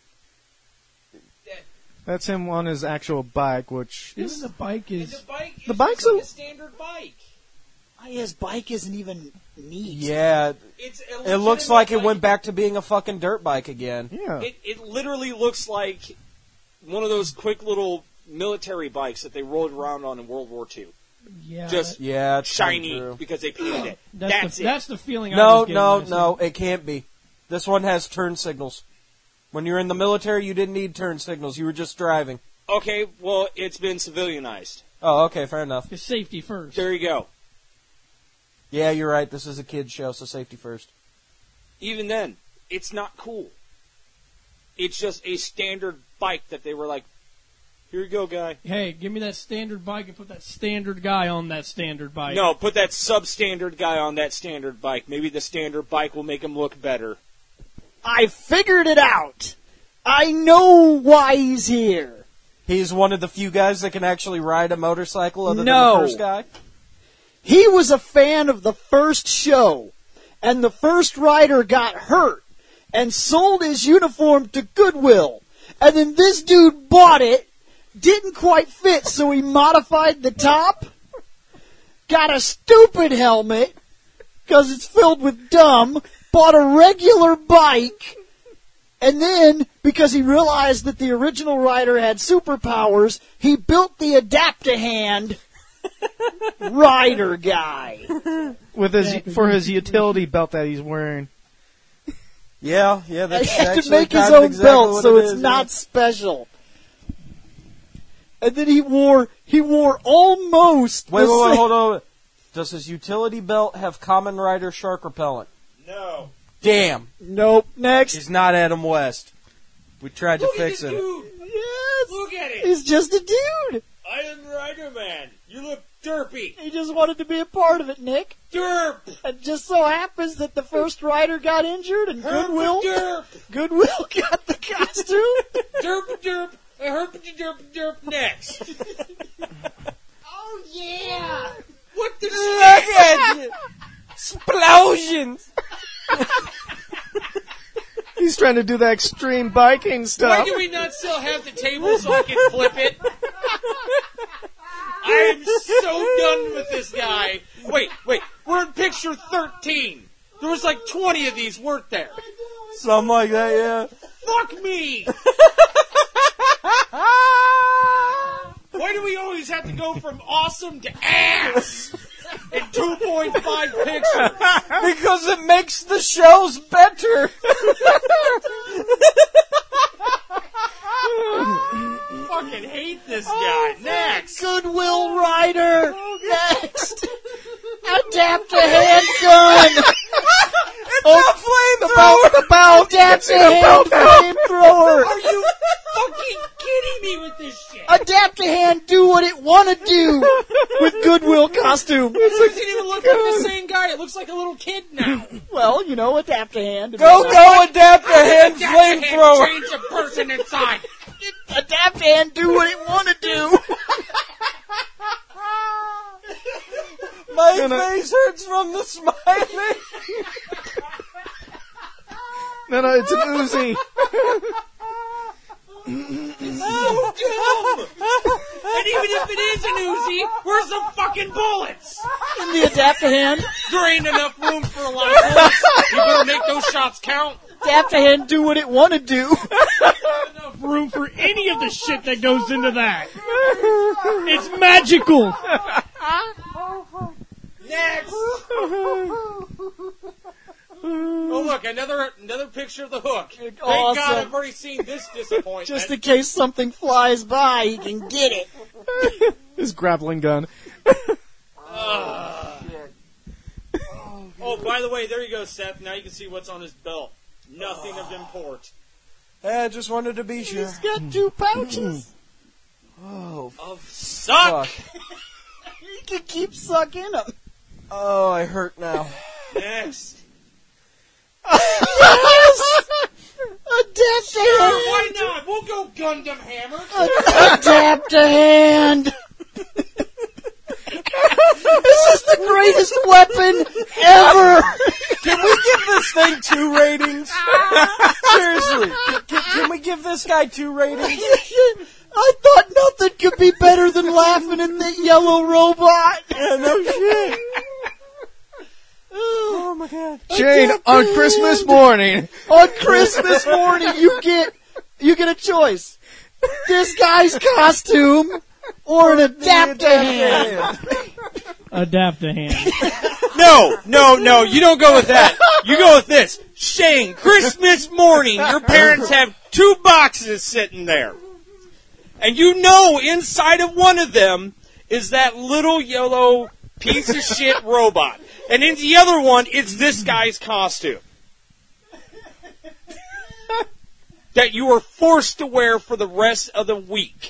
That's him on his actual bike, which Even the bike And is... the bike is The bike's just like a- a standard bike. His bike isn't even neat. Yeah, It's it looks like it went back to being a fucking dirt bike again. yeah. It literally looks like one of those quick little military bikes that they rolled around on in World War II. Yeah, Just Yeah, it's shiny true. because they painted it. that's it. That's the feeling I No, was getting no, when I saw no, it. it can't be. This one has turn signals. When you're in the military, you didn't need turn signals. You were just driving. Okay, well, it's been civilianized. Oh, okay, fair enough. It's safety first. There you go. Yeah, you're right. This is a kid's show, so safety first. Even then, it's not cool. It's just a standard bike that they were like, here you go, guy. Hey, give me that standard bike and put that standard guy on that standard bike. No, put that substandard guy on that standard bike. Maybe the standard bike will make him look better. I figured it out. I know why he's here. He's one of the few guys that can actually ride a motorcycle other No. than the first guy. He was a fan of the first show, and the first rider got hurt and sold his uniform to Goodwill. And then this dude bought it, didn't quite fit, so he modified the top, got a stupid helmet, because it's filled with dumb, bought a regular bike, and then, because he realized that the original rider had superpowers, he built the Adapt-A-Hand rider guy. With his for his utility belt that he's wearing. Yeah, He that's had to actually make his kind of own exactly belt, what so it it's is, not yeah. special. And then he wore almost Wait, the wait, same- hold on. Does his utility belt have Common Rider shark repellent? No. Damn, Nope. Next. he's not Adam West. We tried Look to at fix this him. dude. Yes. Look at it. He's just a dude. I am Rider Man. You look derpy. He just wanted to be a part of it, Nick. Derp. It just so happens that the first rider got injured and Goodwill Derp. Goodwill got the costume. Derp. Derp. Derp. Derp. Next. Oh yeah. What the Look shit? at you! Explosions! He's trying to do that extreme biking Why stuff. do we not still have the table so I can flip it? I am so done with this guy. Wait. We're in picture 13. There was like 20 of these, weren't there? Something like that, yeah. Fuck me! Why do we always have to go from awesome to ass in 2.5 pictures? Because it makes the shows better. Fucking hate this guy. Next. Goodwill rider. Next. Adapt-A-Hand gun. The belt! Adapt-A-Hand flamethrower. Are you fucking kidding me with this shit? Adapt-A-Hand do what it wanna do with Goodwill costume. It doesn't even look like the same guy. It looks like a little kid now. Well, you know, Adapt-A-Hand. Go, Adapt-A-Hand flamethrower! Change a person inside. Adapt-A-Hand do what it wanna do. My face hurts from the smiling. No, it's an Uzi. So dumb. And And even if it is an Uzi, where's the fucking bullets? In the Adapt-A-Hand. There ain't enough room for a lot of bullets. You better make those shots count. Adapt-A-Hand do what it want to do. Enough room for any of the shit that goes into that. It's magical. Next. Oh look, another picture of the hook. Thank Awesome. God I've already seen this disappointment. Just in case something flies by, he can get it. His grappling gun. Oh, by the way, there you go, Seth. Now you can see what's on his belt. Nothing of import. I just wanted to be sure. He's got 2 pouches. Oh, Of suck. fuck. He can keep sucking them. Oh, I hurt now. Next. Yes! Adapt-A-Hand. Why not? We'll go Gundam Hammer. Adapt-A-Hand. This is the greatest weapon ever. Can we give this thing 2 ratings? Seriously, can we give this guy 2 ratings? I thought nothing could be better than laughing at the yellow robot. Yeah, no shit. Oh my god. Shane, on Christmas morning. On Christmas morning, you get a choice: this guy's costume or an Adapt-A-Hand. Adapt-A-Hand. No, you don't go with that. You go with this. Shane, Christmas morning, your parents have 2 boxes sitting there. And you know inside of one of them is that little yellow piece of shit robot. And in the other one, it's this guy's costume. That you are forced to wear for the rest of the week.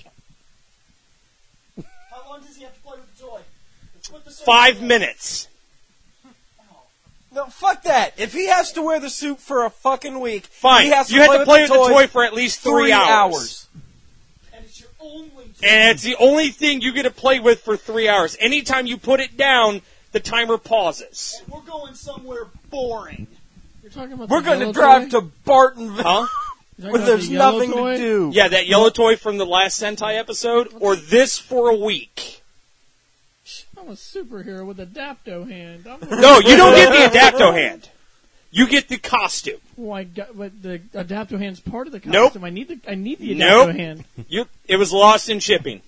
How long does he have to play with the toy? 5 minutes. No, fuck that. If he has to wear the suit for a fucking week, Fine. he has to You have to play with the toy toy for at least 3 hours. And it's your only toy. And it's the only thing you get to play with for 3 hours. Anytime you put it down, the timer pauses. We're going somewhere boring. You're talking about We're the going to yellow drive toy? to Bartonville Huh? You're talking where about there's the yellow nothing toy? to do. Yeah, that yellow toy from the last Sentai episode, or this for a week. I'm a superhero with a Adapto-Hand. No, you don't get the Adapto Hand. You get the costume. Oh, but the Adapto-Hand's part of the Nope. costume. I need the Adapto Nope. Hand. It was lost in shipping.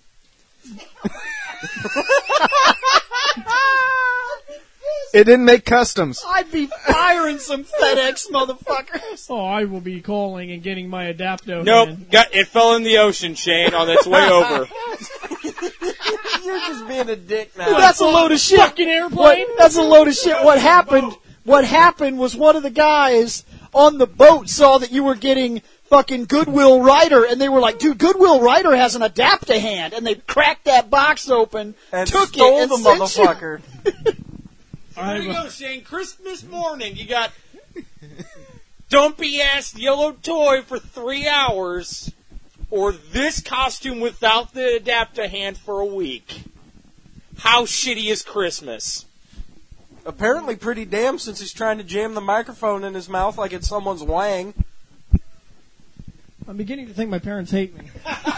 It didn't make customs. I'd be firing some FedEx motherfuckers. Oh, I will be calling and getting my Adapto Nope, Hand. it fell in the ocean, Shane, on its way over. You're just being a dick now. That's a load of shit. Fucking airplane. That's a load of shit. What happened was one of the guys on the boat saw that you were getting fucking Goodwill Rider, and they were like, dude, Goodwill Rider has an Adapt-A-Hand, and they cracked that box open, and took stole it, and the sent motherfucker. There you go, Shane. Christmas morning, you got dumpy-ass yellow toy for 3 hours, or this costume without the Adapto Hand for a week. How shitty is Christmas? Apparently pretty damn, since he's trying to jam the microphone in his mouth like it's someone's wang. I'm beginning to think my parents hate me.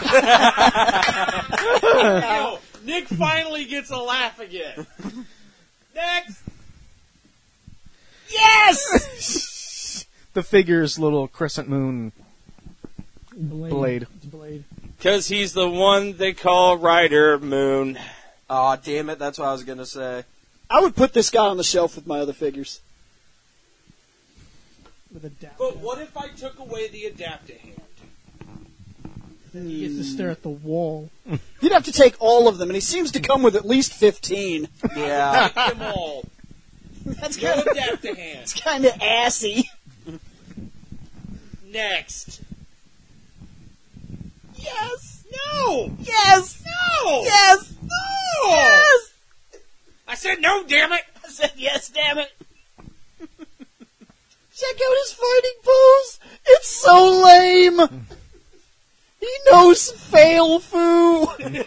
Yo, Nick finally gets a laugh again. Next! Yes! The figure's little crescent moon blade. Blade. Because he's the one they call Rider Moon. Aw, damn it, that's what I was gonna say. I would put this guy on the shelf with my other figures. With Adapto. But what if I took away the Adapto Hand? Then he gets to stare at the wall. You'd have to take all of them, and he seems to come with at least 15. Yeah. Take them all. That's No kind of Adapto Hand. kind of assy. Next. Yes! No! Yes! No! Yes! No! Yes! I said no, damn it! I said yes, damn it. Check out his fighting pose. It's so lame. He knows fail foo.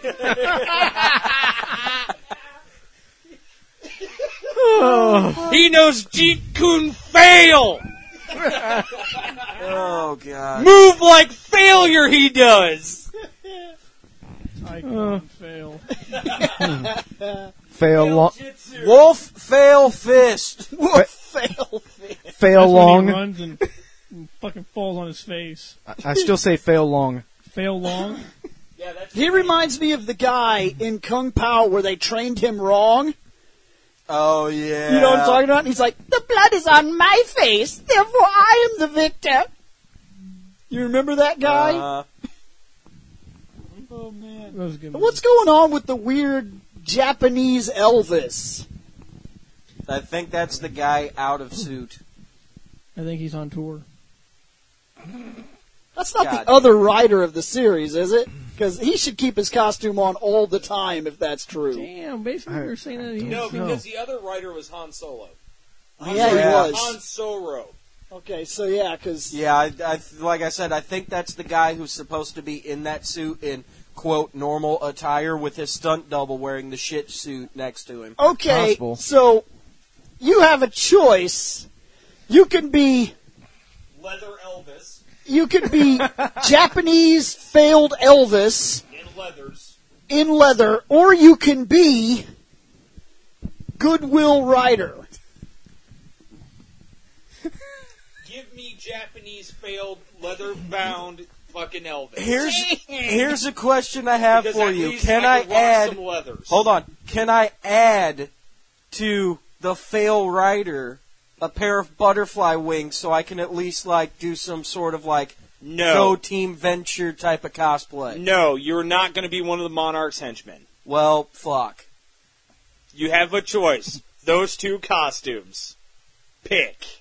He knows Jeet Kune fail! Oh, God. Move like failure he does! Cyclone fail. Fail long. Wolf fail fist. Fail. Fail That's when long. he runs and fucking falls on his face. I still say fail long. Fail long. Yeah, that's He reminds me of the guy in Kung Pao where they trained him wrong. Oh yeah. You know what I'm talking about? And he's like, the blood is on my face, therefore I am the victor. You remember that guy? Oh, man. That was a good. What's going on with the weird Japanese Elvis? I think that's the guy out of suit. I think he's on tour. That's not God. the other writer of the series, is it? Because he should keep his costume on all the time if that's true. Damn, basically you're saying that he's no, because the other writer was Han Solo. Yeah, he Yeah. Han was. Solo. Okay, so yeah, because... Yeah, I like I said, I think that's the guy who's supposed to be in that suit in, quote, normal attire with his stunt double wearing the shit suit next to him. Okay, Possible. so you have a choice. You can be... Leather Elvis You could be Japanese failed Elvis in leathers. in leather, or you can be Goodwill Rider. Give me Japanese failed leather bound fucking Elvis. Here's a question I have Because for at you. least Can I I could rock add? some leathers. Hold on. Can I add to the fail rider a pair of butterfly wings so I can at least like do some sort of like No. Go Team Venture type of cosplay? No, you're not going to be one of the Monarch's henchmen. Well, fuck. You have a choice. Those two costumes. Pick.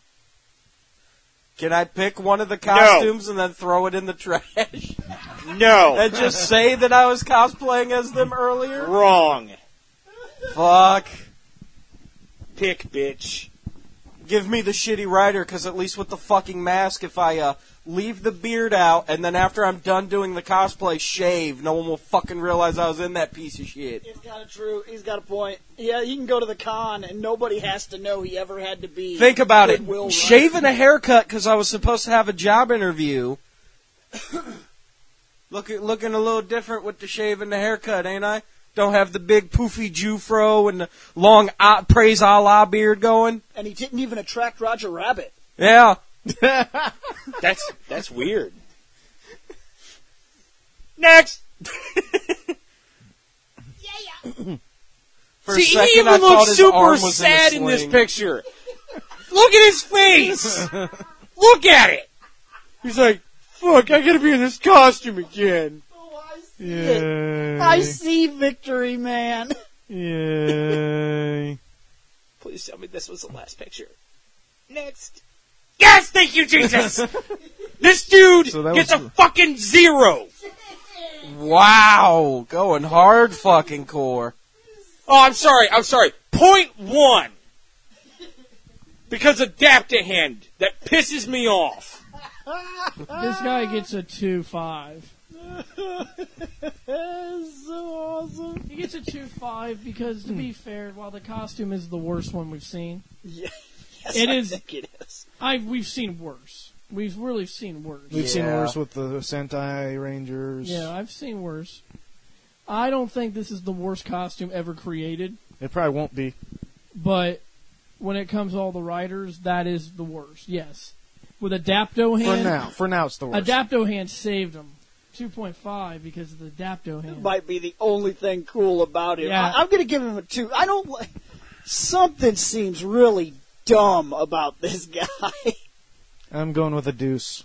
Can I pick one of the costumes and then throw it in the trash? No. And just say that I was cosplaying as them earlier? Wrong. Fuck. Pick, bitch. Give me the shitty rider, because at least with the fucking mask, if I leave the beard out and then after I'm done doing the cosplay, shave, no one will fucking realize I was in that piece of shit. He's got a point. Yeah, he can go to the con and nobody has to know he ever had to be. Think about Goodwill it. Rider. Shaving a haircut because I was supposed to have a job interview. Looking a little different with the shave and the haircut, ain't I? Don't have the big poofy Jufro and the long praise Allah beard going. And he didn't even attract Roger Rabbit. Yeah. That's weird. Next. For See, a second, he even I thought looks his super arm was sad in, in a this sling. picture. Look at his face. Look at it. He's like, fuck, I gotta be in this costume again. Oh, I see Yay. I see victory, man. Yay. Please tell me this was the last picture. Next. Yes, thank you, Jesus. This dude So that gets was a fucking 0. Wow. Going hard fucking core. Oh, I'm sorry. 0.1. Because of Daptahan. That pisses me off. This guy gets a 2.5. That's so awesome. He gets a 2.5 because, to be fair, while the costume is the worst one we've seen, Yes, It I is- think it is. we've seen worse. We've really seen worse. We've seen Yeah. worse with the Sentai Rangers. Yeah, I've seen worse. I don't think this is the worst costume ever created, It probably won't be. but when it comes to all the writers, that is the worst. Yes, with Adapto hand. For now it's the worst. Adapto hand saved him. 2.5 because of the Adapto hand. Might be the only thing cool about him. Yeah. I'm going to give him a 2. I don't like... Something seems really dumb about this guy. I'm going with a deuce.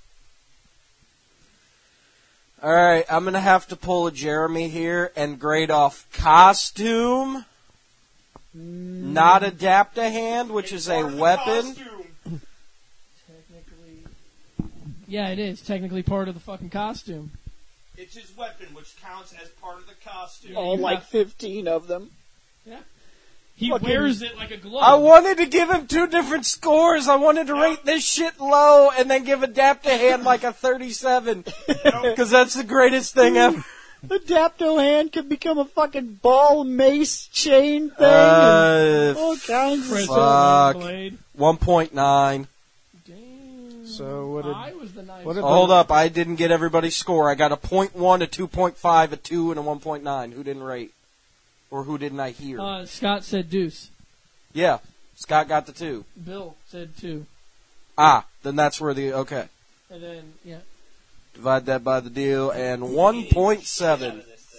Alright, I'm gonna have to pull a Jeremy here and grade off costume, not Adapt-A-Hand, which is a weapon. Technically, yeah, it is technically part of the fucking costume. It's his weapon, which counts as part of the costume. All like 15 of them. He Fucking- wears it like a glove. I wanted to give him 2 different scores. I wanted to rate this shit low and then give Adapt-A-Hand like a 37. Because that's the greatest thing ever. Adapto hand can become a fucking ball mace chain thing. and all kinds of Chris Fuck. Blade. 1.9. Damn. So what did? I was the nice. What did Hold up, I didn't get everybody's score. I got a 0.1, a 2.5, a 2, and a 1.9. Who didn't rate? Or who didn't I hear? Scott said deuce. Yeah, Scott got the 2. Bill said 2. Ah, then that's where the, okay. And then, yeah. Divide that by the deal, and 1.7.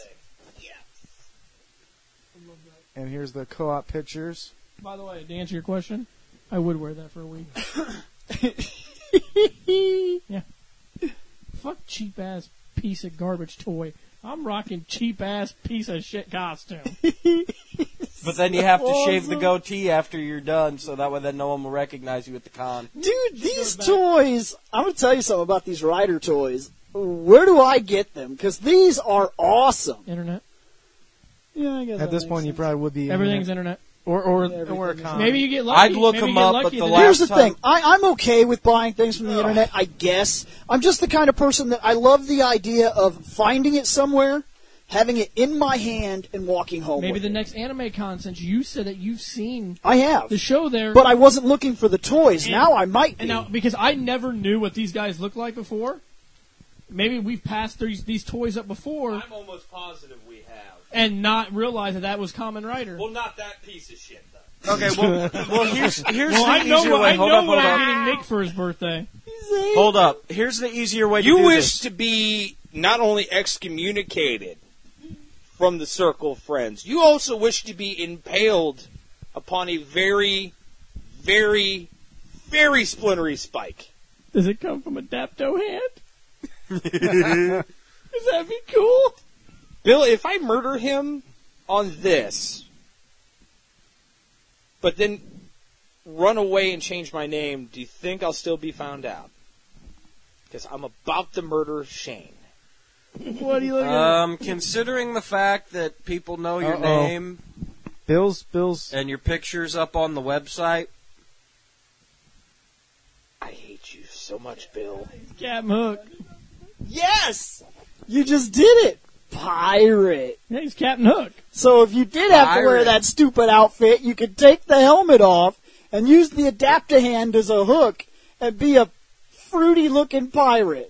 And here's the co-op pictures. By the way, to answer your question, I would wear that for a week. Yeah. Fuck cheap ass piece of garbage toy. I'm rocking cheap ass piece of shit costume. But then you have to shave the goatee after you're done, so that way then no one will recognize you at the con. Dude, these toys, I'm going to tell you something about these Ryder toys. Where do I get them? Because these are awesome. Internet. Yeah, I guess At this point, you probably would be Everything's internet. or a Everything. con. Maybe you get lucky. I'd look Maybe them you get up, lucky but the that- Here's the last thing. time- I'm okay with buying things from the internet, I guess. I'm just the kind of person that I love the idea of finding it somewhere, having it in my hand, and walking home Maybe with the it. next Anime Con, since you said that you've seen I have. the show there. But I wasn't looking for the toys. And- Now I might be. And now, because I never knew what these guys looked like before, maybe we've passed these toys up before I'm almost positive we have. and not realize that was Kamen Rider. Well, not that piece of shit, though. Okay, well here's Well, the I know easier what, way. I Hold know up, what hold I'm up. getting Nick for his birthday. Hold up. Here's the easier way to You do wish this. to be not only excommunicated from the circle of friends, you also wish to be impaled upon a very, very, very splintery spike. Does it come from a Dapto hand? Does that be cool? Bill, if I murder him on this, but then run away and change my name, do you think I'll still be found out? Because I'm about to murder Shane. What do you look at? Considering the fact that people know your Uh-oh. name Bill's. and your picture's up on the website, I hate you so much, Bill. Captain Hook. Yes! You just did it! Pirate. Yeah, he's Captain Hook. So if you did have to wear Pirate. that stupid outfit, you could take the helmet off and use the adapter hand as a hook and be a fruity-looking pirate.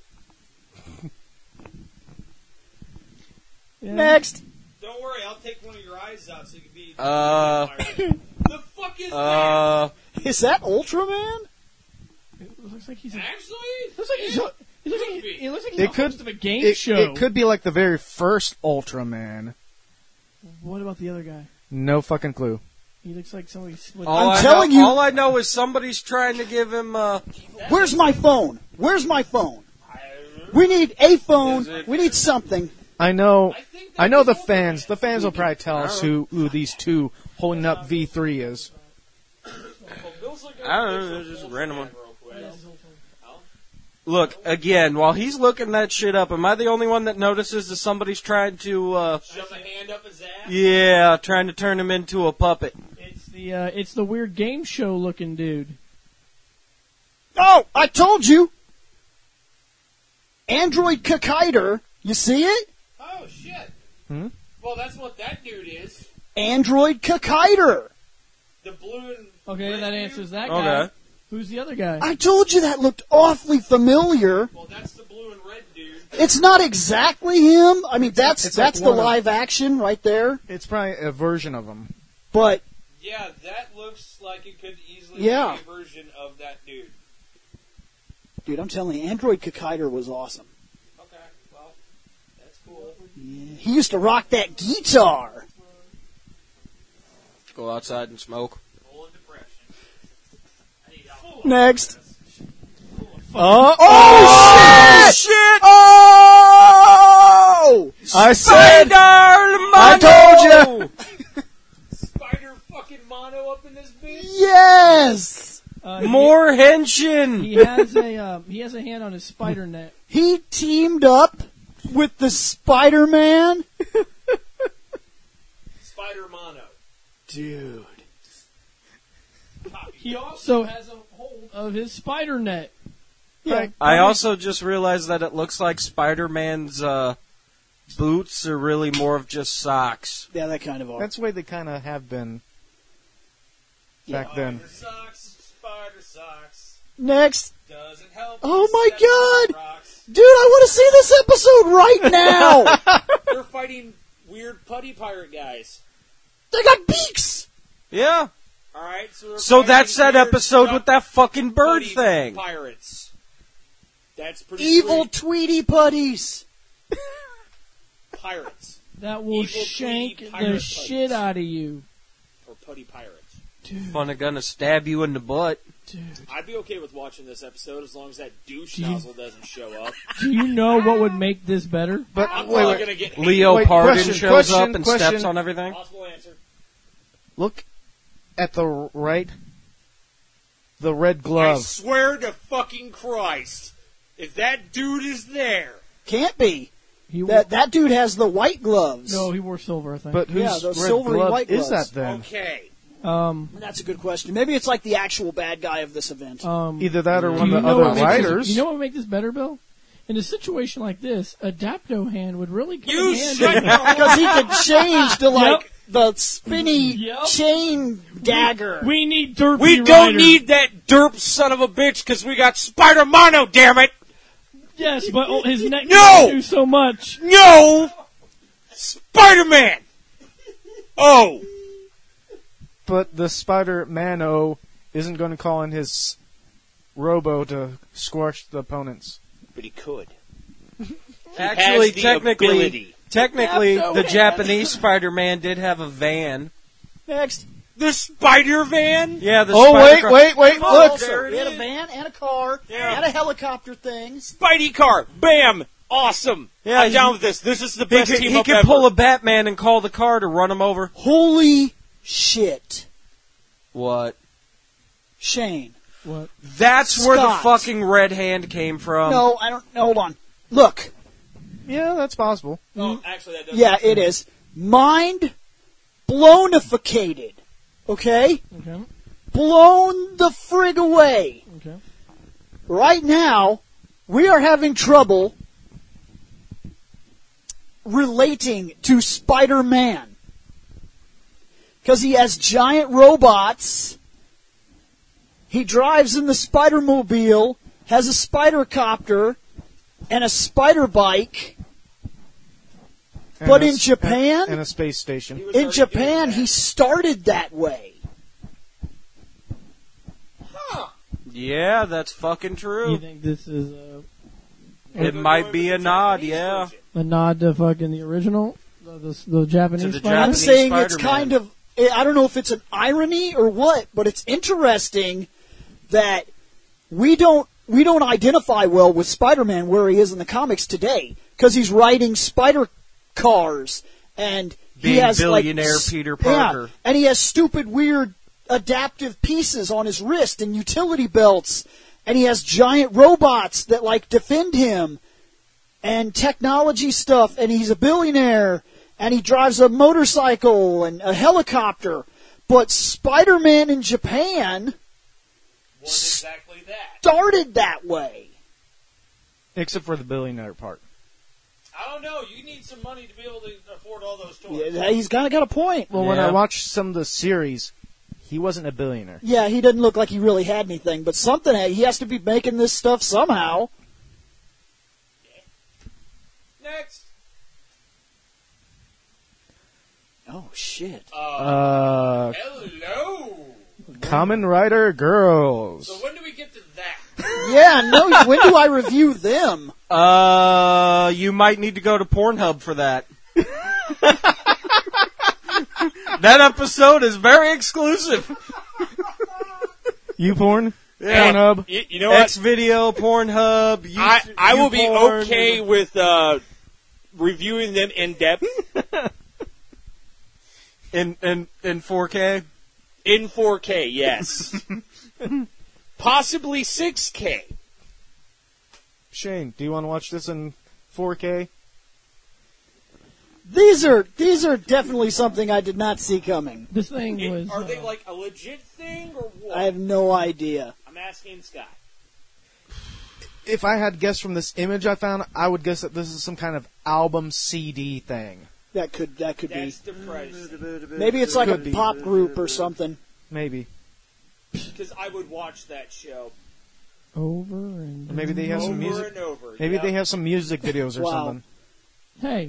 Yeah. Next. Don't worry, I'll take one of your eyes out so you can be. The fuck is that? Is that Ultraman? It looks like he's a, Actually, looks like he's he looks like he's It a could- host of a game It, show. it could be like the very first Ultraman. What about the other guy? No fucking clue. He looks like somebody split. I'm telling you- All I know is somebody's trying to give him. Where's my phone? Where's my phone? We need a phone. Is it- We need something. I know. think I know the fans. The fans will probably tell us who these two holding up V3 is. I don't know, just a random one. Look, again, while he's looking that shit up, am I the only one that notices that somebody's trying to, Shove a hand up his ass. yeah, trying to turn him into a puppet? It's the weird game show looking dude. Oh, I told you. Android Kakiter. You see it? Oh shit. Hmm? Well, that's what that dude is. Android Kakiter. The blue and Okay, red that dude? answers that guy. Okay. Who's the other guy? I told you that looked awfully familiar. Well, that's the blue and red dude. It's not exactly him. I mean, that's it's like the one of- live action right there. It's probably a version of him. But Yeah, that looks like it could easily Yeah. be a version of that dude. dude, I'm telling you, Android Kakiter was awesome. Okay, well, that's cool. He used to rock that guitar. Go outside and smoke. Full of depression. Next. Oh, shit! Oh! I said. I told you. Spider fucking mono up in this bitch. Yes. More henshin! He has a hand on his spider net. He teamed up with the Spider-Man. Spider mono. Dude. He also has a hold of his spider net. Yeah. I also just realized that it looks like Spider-Man's boots are really more of just socks. Yeah, that kind of art. That's the way they kind of have been back then. Spider socks, spider socks. Next. Doesn't help. Oh my Stepping on God. rocks. Dude, I want to see this episode right now. They're fighting weird putty pirate guys. They got beaks. Yeah. All right, so they're So fighting that's that weird episode duck with that fucking bird putty thing. Pirates. That's pretty Evil sweet. Tweety Putties. Pirates That will Evil shank Tweety the pirate shit putties. out of you. or putty pirates. Fun of gonna stab you in the butt. I'd be okay with watching this episode as long as that douche nozzle doesn't show up. Do you know what would make this better? But I'm wait, probably wait. gonna get hated. Leo Wait, Pardon question, shows up question, and question. steps on everything. Possible answer. Look at the right. The red I glove. swear to fucking Christ, if that dude is there, Can't be. He wore, That dude has the white gloves. no, he wore silver, I think. But whose Yeah, those red silvery glove white is gloves. that then? okay. That's a good question. Maybe it's like the actual bad guy of this event. Either that or do one you of the know other what makes this- writers. you know what would make this better, Bill? In a situation like this, a Dapto hand would really come You in handy. shut your Because he could change to like Yep. the spinny Yep. chain dagger. We need derpy We don't riders. need that derp son of a bitch because we got Spider-Mono, damn it! Yes, but his neck No! can do so much. No! Spider-Man! Oh! But the Spider-Man-O isn't going to call in his Robo to squash the opponents. But he could. Actually, has the technically, ability. the Japanese Spider-Man did have a van. Next. The Spider-Van? Yeah. The Oh, Spider- wait! Oh, Look! so we had a van and a car and a helicopter thing. Spidey car. Bam! Awesome. Yeah, I'm he- down with this. This is the He best could, team he up could ever. pull a Batman and call the car to run him over. Holy shit. What? Shane. What? That's where the Scott. fucking red hand came from. No, I don't. Hold on. Look. Yeah, that's possible. Oh, actually, that does Yeah, it is. Mind blownificated. Okay? Okay. Blown the frig away. Okay. Right now, we are having trouble relating to Spider-Man. Because he has giant robots. He drives in the Spider-Mobile, has a Spider-Copter, and a Spider-Bike. And But a in s- Japan? and a space station. In Japan, he started that way. Yeah, that's fucking You true. think this is It might be a nod, yeah. a nod to fucking the original, the Japanese To the Spider-Man? I'm Japanese saying it's Spider-Man. kind of, I don't know if it's an irony or what, but it's interesting that we don't identify well with Spider-Man where he is in the comics today because he's riding spider cars and he Being has billionaire like, Peter Parker. Yeah, and he has stupid weird adaptive pieces on his wrist and utility belts and he has giant robots that like defend him and technology stuff and he's a billionaire and he drives a motorcycle and a helicopter. But Spider-Man in Japan Was exactly that. started that way. Except for the billionaire part. I don't know. You need some money to be able to afford all those toys. Yeah, he's kind of got a point. Well, when Yeah. I watched some of the series, he wasn't a billionaire. Yeah, he doesn't look like he really had anything, but something, he has to be making this stuff somehow. Next. Oh, shit. Hello. Kamen Rider Girls. So when do we get to that? Yeah, no, when do I review them? You might need to go to Pornhub for that. That episode is very exclusive. YouPorn? Yeah. Pornhub? You know what? Xvideo, Pornhub. I will be YouPorn. okay with reviewing them in depth in 4K. in 4K. Yes, possibly 6K. Shane, do you want to watch this in 4K? These are definitely something I did not see coming. This thing was. Are they like a legit thing or what? I have no idea. I'm asking Scott. If I had guessed from this image I found, I would guess that this is some kind of album CD thing. That could That's be. depressing. Maybe it's like a Could be. pop group or something. Maybe. Because I would watch that show. over and Maybe they have some Over music. and over. Maybe yeah. they have some music videos or Wow. something. Hey,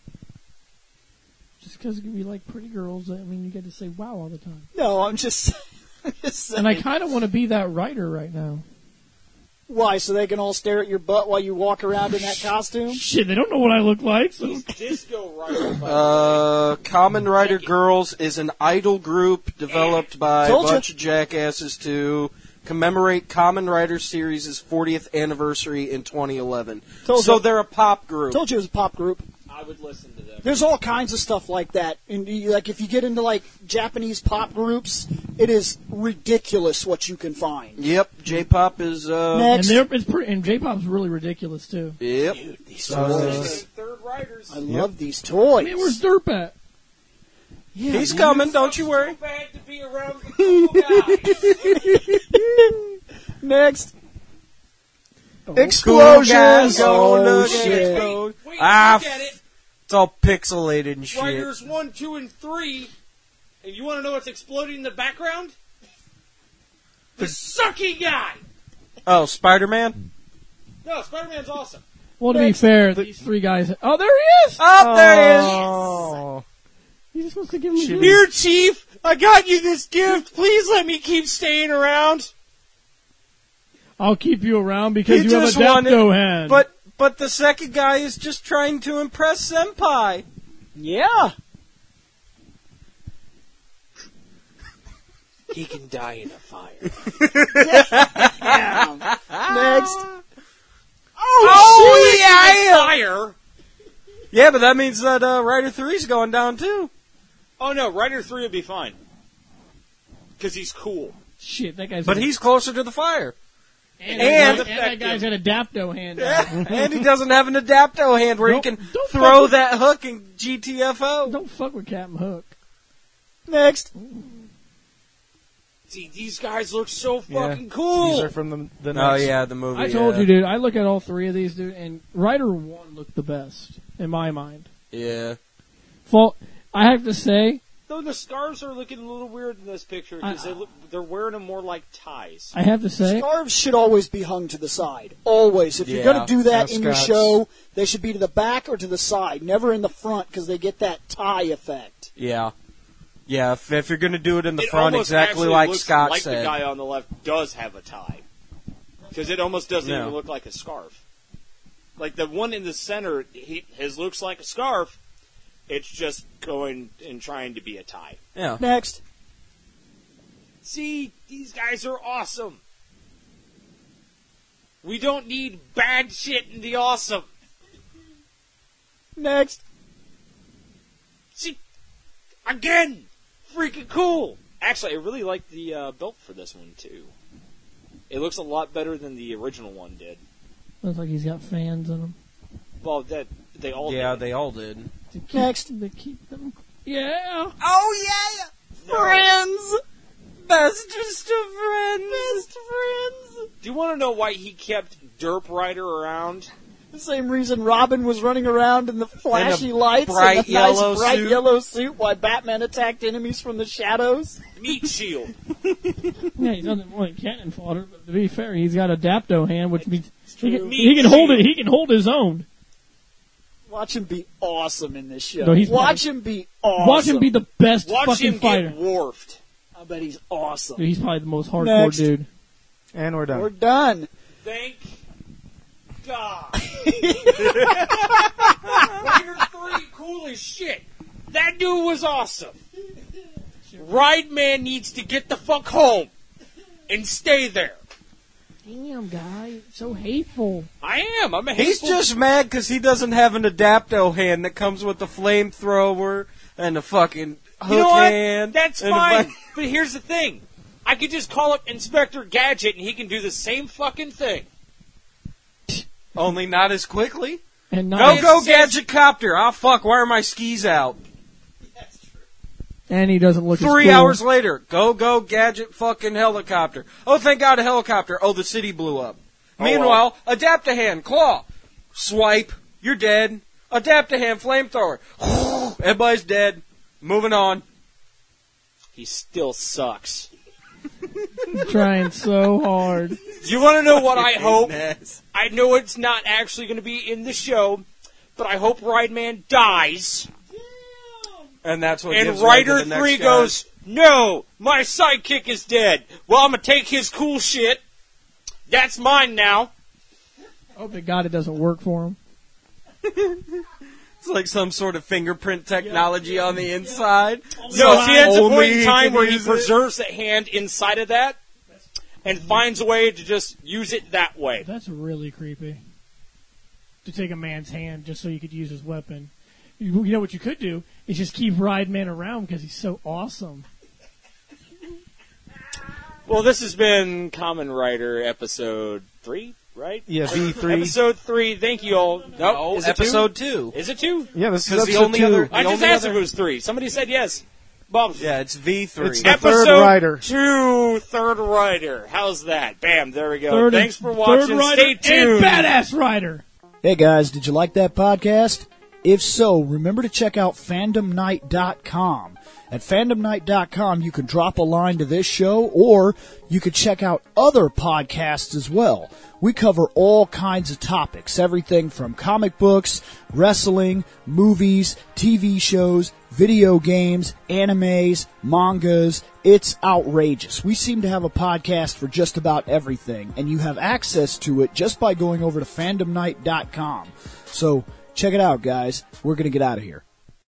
just because we like pretty girls, I mean, you get to say wow all the time. No, I'm just saying. And I kind of want to be that writer right now. Why? So they can all stare at your butt while you walk around in that costume? Shit, they don't know what I look like. So. He's Disco Rider. Kamen Rider Girls is an idol group developed by a Told ya. bunch of jackasses to commemorate Kamen Rider series' 40th anniversary in 2011. Told So ya. they're a pop group. Told you it was a pop group. I would listen to them. There's all kinds of stuff like that. And like if you get into like Japanese pop groups, it is ridiculous what you can find. Yep, J-pop is. Next. And J-pop's really ridiculous too. Yep. Third Riders. I love these toys. Man, where's Derp at? Yeah, He's man. coming, don't you worry. So bad to be around the cool guys. Next. Cool Explosions! guys, go Oh, look at shit. it. Wait, Ah, look at it. It's all pixelated and shit. Riders 1, 2, and 3. And you want to know what's exploding in the background? The sucky guy! Oh, Spider-Man? No, Spider-Man's awesome. Well, to be fair, these three guys. Oh, there he is. Oh, there he is. Oh. He just wants to give him a gift. Here, Chief, I got you this gift. Please let me keep staying around. I'll keep you around because He you have a just wanted- Dapto hand. But the second guy is just trying to impress Senpai. Yeah. He can die in a fire. Next. Oh, yeah! Fire? Yeah, but that means that Rider 3's going down, too. Oh no, Rider 3 would be fine. Because he's cool. Shit, that guy's. But he's close to the fire. and that guy's got a Dapto hand. And he doesn't have an Adapto hand where Nope. he can Don't throw fuck that hook and GTFO. Don't fuck with Captain Hook. Next. See, these guys look so Yeah. fucking cool. These are from the Oh, next. yeah, the movie. I told yeah. you, dude. I look at all three of these, dude, and Rider 1 looked the best in my mind. Yeah. I have to say, Though the scarves are looking a little weird in this picture because they're wearing them more like ties. I have to say, Scarves should always be hung to the side. Always. If you're Yeah, going to do that in your mascots. show, they should be to the back or to the side, never in the front because they get that tie effect. Yeah. Yeah, if you're going to do it in the It front, almost exactly actually like looks Scott like said. the guy on the left does have a tie. Because it almost doesn't No. even look like a scarf. Like the one in the center, his looks like a scarf. It's just going and trying to be a tie. Yeah. Next. See, these guys are awesome. We don't need bad shit in the awesome. Next. See, again, freaking cool. Actually, I really like the belt for this one too. It looks a lot better than the original one did. looks like he's got fans in him. Well, that they all Yeah, did. they all did. Next. To keep them. Yeah. Oh, yeah! Friends. Bestest of friends! Best friends. Do you want to know why he kept Derp Rider around? The same reason Robin was running around in the flashy lights bright and a yellow nice bright suit. yellow suit while Batman attacked enemies from the shadows. Meat Shield. Yeah, he doesn't want cannon fodder, but to be fair, he's got a Dapto hand, which means he true. can hold it. He can hold his own. Watch him be awesome in this show. No, he's Watch him be awesome. Watch him be the best Watch fucking him fighter. get wharfed. I bet he's awesome. Dude, he's probably the most hardcore Next. dude. And we're done. We're done. Thank God. Rider 3, cool as shit. That dude was awesome. Ride Man needs to get the fuck home and stay there. Damn, guy, so hateful. I am. I'm a He's hateful. just mad because he doesn't have an Adapto hand that comes with the flamethrower and the fucking hook You know what? hand. That's and the fine. fuck- But here's the thing. I could just call up Inspector Gadget and he can do the same fucking thing. Only not as quickly. And Go, not, go, Gadget Copter. Ah, fuck, why are my skis out? and he doesn't look as 3 cool. hours later, go, go, Gadget fucking helicopter. Oh, thank God, a helicopter. Oh, the city blew up. Meanwhile, Adaptahan, claw. Swipe. You're dead. Adaptahan, flamethrower. Everybody's dead. Moving on. He still sucks. I'm trying so hard. Do you want to know what I hope? Mess. I know it's not actually going to be in the show, but I hope Rideman dies. And that's what And gives way to Rider the next 3 guy. goes, no, my sidekick is dead. Well, I'm going to take his cool shit. That's mine now. I hope to God it doesn't work for him. It's like some sort of fingerprint technology on the inside. No, see, that's a Only point in he time can where he use it. preserves that hand inside of that and finds a way to just use it that way. That's really creepy. To take a man's hand just so you could use his weapon. You know what you could do is just keep Rideman around because he's so awesome. Well, this has been Kamen Rider episode 3, right? Yeah, V3. Episode 3. Thank you all. Nope. No, is it episode 2? 2. Is it 2? Yeah, this is Because the episode only 2. other- I just only asked other- if it was 3. Somebody said yes. Bob. Yeah, it's V3. It's the Episode third rider. 2, Third Rider. How's that? Bam, there we go. Third Thanks and- for watching. Third Rider Stay tuned. and Badass Rider. Hey guys, did you like that podcast? If so, remember to check out fandomnight.com. At fandomnight.com, you can drop a line to this show, or you could check out other podcasts as well. We cover all kinds of topics, everything from comic books, wrestling, movies, TV shows, video games, animes, mangas. It's outrageous. We seem to have a podcast for just about everything, and you have access to it just by going over to fandomnight.com. So check it out, guys. We're going to get out of here.